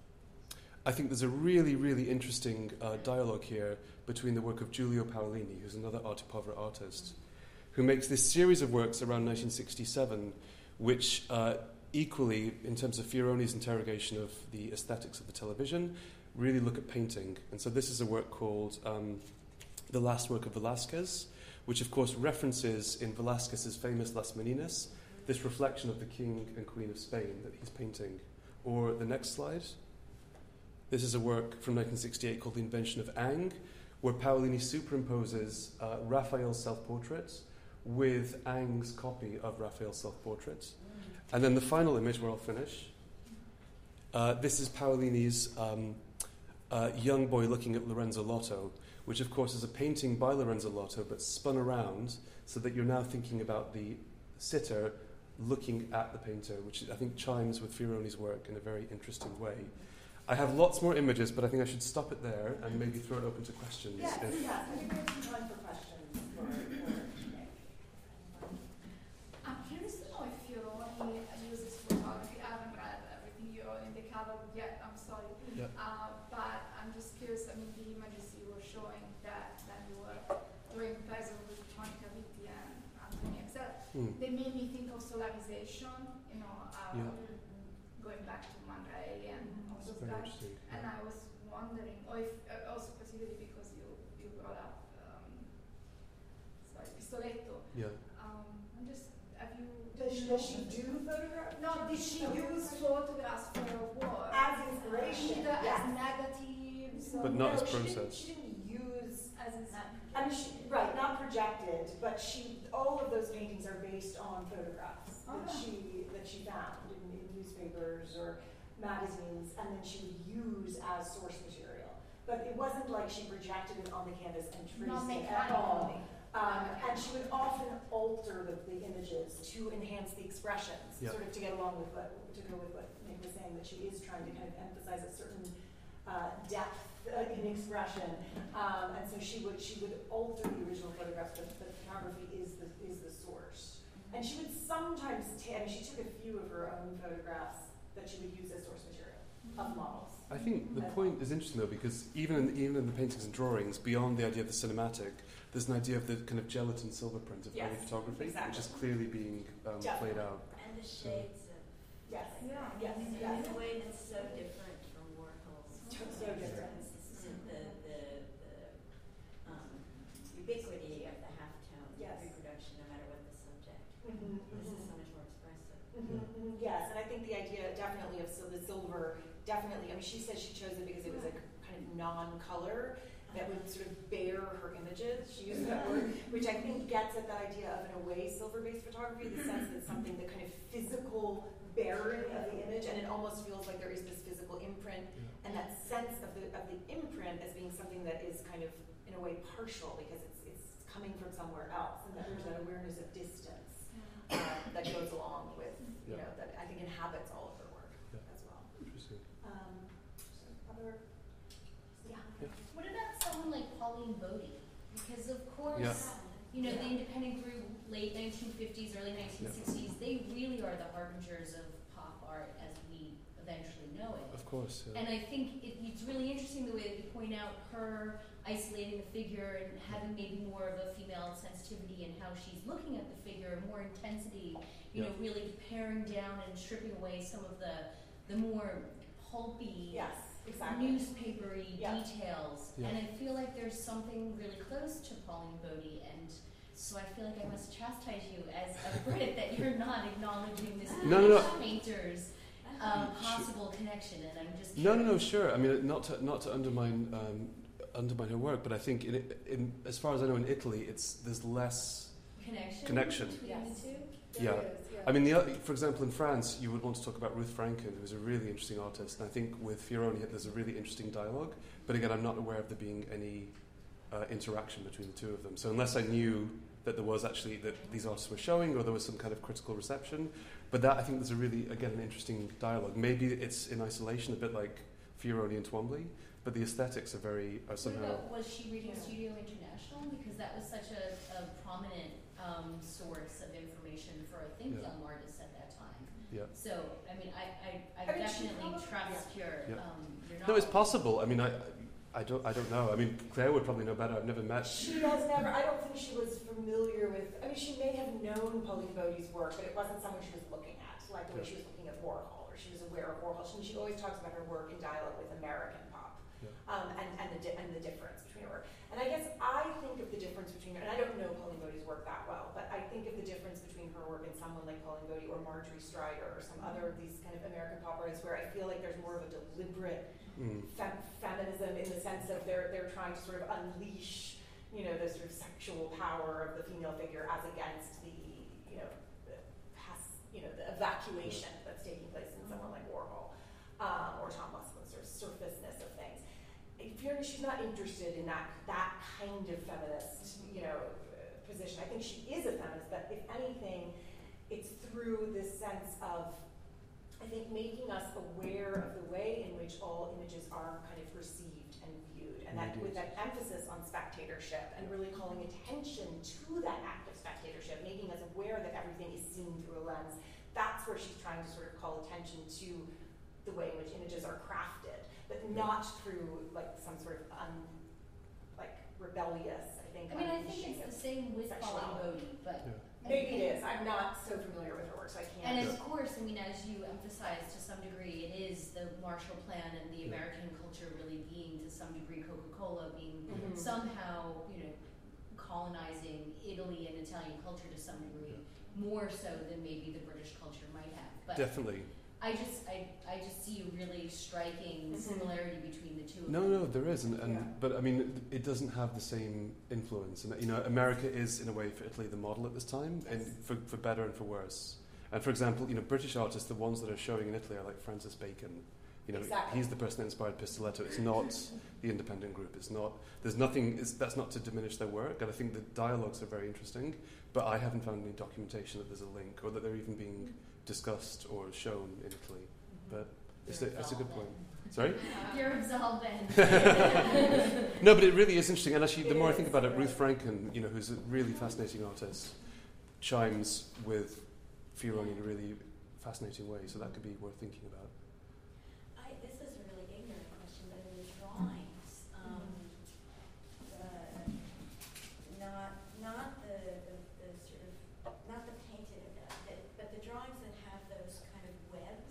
Speaker 2: I think there's a really, really interesting dialogue here between the work of Giulio Paolini, who's another arte povera artist, who makes this series of works around 1967, which equally, in terms of Fioroni's interrogation of the aesthetics of the television, really look at painting. And so this is a work called The Last Work of Velázquez, which of course references in Velázquez's famous Las Meninas, this reflection of the King and Queen of Spain that he's painting. Or the next slide. This is a work from 1968 called The Invention of Ang, where Paolini superimposes Raphael's self-portrait with Ang's copy of Raphael's self-portrait. And then the final image where I'll finish. This is Paolini's young boy looking at Lorenzo Lotto, which of course is a painting by Lorenzo Lotto but spun around so that you're now thinking about the sitter looking at the painter, which I think chimes with Fioroni's work in a very interesting way. I have lots more images, but I think I should stop it there and maybe throw it open to questions.
Speaker 1: Yes. I think we have some time for questions.
Speaker 4: I'm curious to know if Fioroni uses photography. I haven't read everything you wrote in the catalog yet, I'm sorry.
Speaker 2: Yeah.
Speaker 4: But I'm just curious, the images you were showing that you were doing comparison with Monica Vitti and Anthony Excel, they made me think of solarization, going back to Man Ray and all those guys. And I was wondering, or if also particularly because you brought up Pistoletto.
Speaker 2: Yeah.
Speaker 4: I'm just, have you...
Speaker 1: Does she do photographs?
Speaker 4: No, did she use photographs for her work?
Speaker 1: As inspiration,
Speaker 4: Either
Speaker 1: yes.
Speaker 4: as negatives or...
Speaker 2: But not as
Speaker 1: she
Speaker 2: process.
Speaker 1: She didn't use...
Speaker 4: as
Speaker 1: not projected, but all of those paintings are based on photographs that she found in newspapers or magazines, and then she would use as source material. But it wasn't like she projected it on the canvas and traced it at all. And she would often alter the images to enhance the expressions, sort of to go with what Nick was saying, that she is trying to kind of emphasize a certain depth in expression. And so she would alter the original photographs, but the photography is the source. And she would sometimes she took a few of her own photographs that she would use as source material of models.
Speaker 2: I think the point is interesting though, because even in the paintings and drawings, beyond the idea of the cinematic, there's an idea of the kind of gelatin silver print of early photography, which is clearly being played out.
Speaker 3: And the shades of
Speaker 1: Yes.
Speaker 4: Yeah.
Speaker 1: Yes.
Speaker 3: In
Speaker 1: Yes.
Speaker 3: a way that's so different from Warhol's.
Speaker 1: So different.
Speaker 3: The ubiquity of the halftone
Speaker 1: Yes.
Speaker 3: reproduction, no matter what the subject.
Speaker 1: Mm-hmm.
Speaker 3: This is so much more expressive.
Speaker 1: Mm-hmm. Mm-hmm. Yes, and I think the idea definitely of the silver, definitely, I mean, she said she chose it because it was a kind of non-color that would sort of bear her images. She used that word, which I think gets at that idea of, in a way, silver-based photography, the sense that it's something, the kind of physical bearing of the image, and it almost feels like there is this physical imprint, and that sense of the imprint as being something that is kind of, in a way, partial, because it's coming from somewhere else, and that there's that awareness of distance that goes along with, you know, that I think inhabits all of her work as well.
Speaker 2: Interesting.
Speaker 5: What about someone like Pauline Bodie? Because of course, you know, the independent group, late 1950s, early 1960s, they really are the harbingers of pop art as we eventually know it.
Speaker 2: Of course. Yeah.
Speaker 5: And I think it's really interesting the way that you point out her isolating the figure and having maybe more of a female sensitivity in how she's looking at the figure, more intensity, you know, really paring down and stripping away some of the more pulpy, newspapery details. And I feel like there's something really close to Pauline Bodie, and so I feel like I must chastise you as a Brit that you're not acknowledging this painter's possible connection, and I'm just curious.
Speaker 2: No, sure. I mean, not to undermine her work, but I think in as far as I know, in Italy, there's less connection
Speaker 5: between the two.
Speaker 2: Yeah. I mean, for example, in France, you would want to talk about Ruth Franken, who's a really interesting artist, and I think with Fioroni, there's a really interesting dialogue. But again, I'm not aware of there being any interaction between the two of them. So unless I knew that there was actually that these artists were showing, or there was some kind of critical reception, but that I think there's a really, again, an interesting dialogue. Maybe it's in isolation, a bit like Fioroni and Twombly, but the aesthetics are somehow.
Speaker 5: What about, was she reading Studio International? Because that was such a prominent source of information for, I think, young artists at that time.
Speaker 2: Yeah.
Speaker 5: So, I mean, I definitely trust your knowledge.
Speaker 2: No, it's possible. I mean, I don't know. I mean, Claire would probably know better. I've never met.
Speaker 1: She has never. I don't think she was familiar with. I mean, she may have known Pauline Bodie's work, but it wasn't someone she was looking at, like the way she was looking at Warhol, or she was aware of Warhol. She always talks about her work in dialogue with American pop, and the difference between her work. And I guess I think of the difference between her, and I don't know Pauline Bodie's work that well, but I think of the difference between her work and someone like Pauline Bodie or Marjorie Strider or some other of these kind of American pop artists, where I feel like there's more of a deliberate feminism in the sense of they're trying to sort of unleash, you know, the sort of sexual power of the female figure as against the, the evacuation that's taking place in someone like Warhol or Tom Busman's sort of surfaceness of things. She's not interested in that kind of feminist, position. I think she is a feminist, but if anything, it's through this sense of, I think, making us aware of the way in which all images are kind of received and viewed, and that with that emphasis on spectatorship and really calling attention to that act of spectatorship, making us aware that everything is seen through a lens. That's where she's trying to sort of call attention to the way in which images are crafted, but not through like some sort of rebellious. I
Speaker 5: think it's the same with Pauline Bodie, but
Speaker 1: maybe it is. I'm not so familiar with her work, so I can't.
Speaker 5: And of course, I mean, as you emphasize to some degree, it is the Marshall Plan and the American culture really being, to some degree, Coca-Cola being somehow, colonizing Italy and Italian culture to some degree, more so than maybe the British culture might have. But
Speaker 2: definitely.
Speaker 5: I just see a really striking similarity between the two of them.
Speaker 2: No, there is, but I mean, it doesn't have the same influence. And America is, in a way, for Italy, the model at this time, and for better and for worse. And for example, British artists, the ones that are showing in Italy are like Francis Bacon. He's the person that inspired Pistoletto. It's not the independent group. It's not. There's nothing. That's not to diminish their work. And I think the dialogues are very interesting, but I haven't found any documentation that there's a link or that they're even being discussed or shown in Italy. But it's a good point. Sorry?
Speaker 5: You're absolved then.
Speaker 2: No, but it really is interesting. And actually, the more I think about it, Ruth Franken, who's a really fascinating artist, chimes with Fioroni in a really fascinating way. So that could be worth thinking about.
Speaker 3: This is a really ignorant question, but in the drawings, not the sort of, not the painted, but the drawings that have those kind of web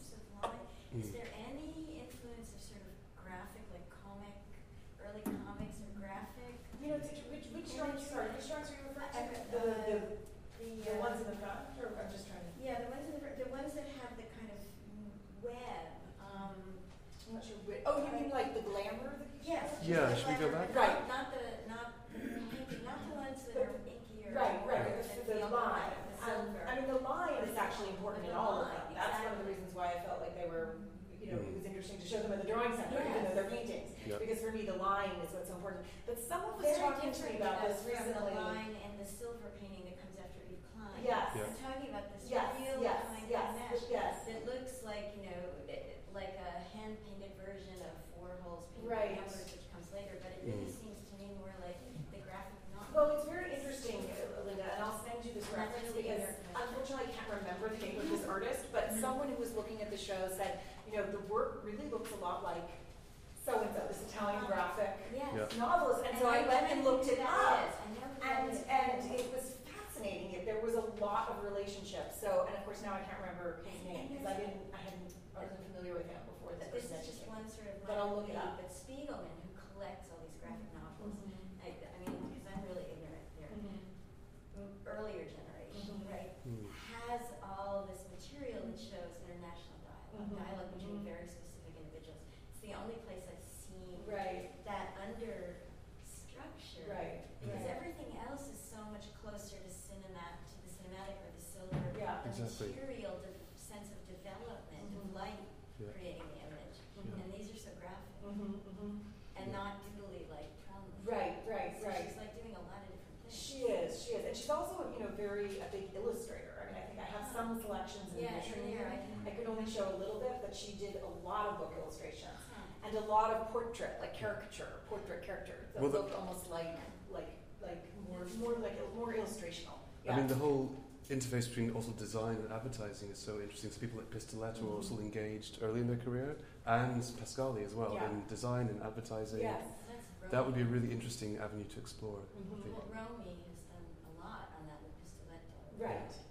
Speaker 3: Is there any influence of sort of graphic, like early comics or graphic?
Speaker 1: You know, which drawings, sorry, which drawings are you referring to? The ones in the front, or I'm just trying to.
Speaker 3: Yeah, the ones that have the kind of web.
Speaker 1: I'm not sure which. Oh, you mean like the glamour that you
Speaker 3: Yes.
Speaker 2: Yeah, should we go back?
Speaker 1: Right.
Speaker 3: Not the ones that are inky or
Speaker 1: Right. The line.
Speaker 3: the silver.
Speaker 1: I mean, the line is actually important in all of them. That's one of the reasons why I felt like they were, you know, it was interesting to show them at the drawing center, even though they're paintings.
Speaker 2: Yep.
Speaker 1: Because for me, the line is what's so important. But someone was
Speaker 3: Very
Speaker 1: talking to me
Speaker 3: different
Speaker 1: about this
Speaker 3: from
Speaker 1: recently.
Speaker 3: the line and the silver painting that comes after Eve Klein.
Speaker 1: Yes.
Speaker 2: Yeah.
Speaker 3: I'm talking about this
Speaker 1: Yes,
Speaker 3: real
Speaker 1: yes,
Speaker 3: kind
Speaker 1: yes,
Speaker 3: of mesh
Speaker 1: yes.
Speaker 3: that looks like, you know, like a hand-painted version of Warhol's painting
Speaker 1: Right.
Speaker 3: numbers, which comes later, but it really seems to me more like the graphic novel.
Speaker 1: Well, it's very interesting, Linda, and I'll send you this
Speaker 3: That's
Speaker 1: reference
Speaker 3: really
Speaker 1: because
Speaker 3: interesting.
Speaker 1: unfortunately I can't remember the name of this artist, but someone who was looking at the show said, you know, the work really looks a lot like so-and-so, this Italian graphic
Speaker 3: Yes.
Speaker 2: Yeah.
Speaker 1: novelist. And so I
Speaker 3: know
Speaker 1: went and
Speaker 3: who
Speaker 1: looked it
Speaker 3: that
Speaker 1: up.
Speaker 3: is. I know who that is.
Speaker 1: And it was fascinating. There was a lot of relationships. So, and of course now I can't remember his name because I wasn't familiar with him before this.
Speaker 3: But this
Speaker 1: person
Speaker 3: is just
Speaker 1: came.
Speaker 3: one sort of
Speaker 1: But I'll look it
Speaker 3: lead,
Speaker 1: up.
Speaker 3: but Spiegelman, who collects all these graphic novels, I mean, because I'm really ignorant there, earlier generation, right, has all this material that shows international dialogue between very specific individuals. It's the only place I've seen
Speaker 1: Right.
Speaker 3: that under structure.
Speaker 1: Right.
Speaker 3: Because
Speaker 1: Right.
Speaker 3: everything else is so much closer to the cinematic or the silver,
Speaker 1: Yeah.
Speaker 3: the
Speaker 2: Exactly.
Speaker 3: material sense of development, of light
Speaker 2: Yeah.
Speaker 3: creating the image. And these are so graphic and not doodly like Trumley.
Speaker 1: Right.
Speaker 3: So she's like doing a lot of different things.
Speaker 1: She is, and she's also, you know, a big illustrator. I mean, I think I have some selections in
Speaker 3: Yeah,
Speaker 1: the
Speaker 3: in
Speaker 1: here.
Speaker 3: there,
Speaker 1: I could only show a little bit, but she did a lot of book illustrations
Speaker 3: Huh.
Speaker 1: and a lot of portrait character that
Speaker 2: Well,
Speaker 1: looked almost like more illustrational. Yeah.
Speaker 2: I mean, the whole interface between also design and advertising is so interesting. So people like Pistoletto are also engaged early in their career, and Pascali as well,
Speaker 1: Yeah.
Speaker 2: in design and advertising.
Speaker 1: Yes.
Speaker 3: That's
Speaker 2: That would be a
Speaker 3: Romy.
Speaker 2: really interesting avenue to explore. I think.
Speaker 3: Well, Romy has done a lot on that with Pistoletto.
Speaker 1: Right.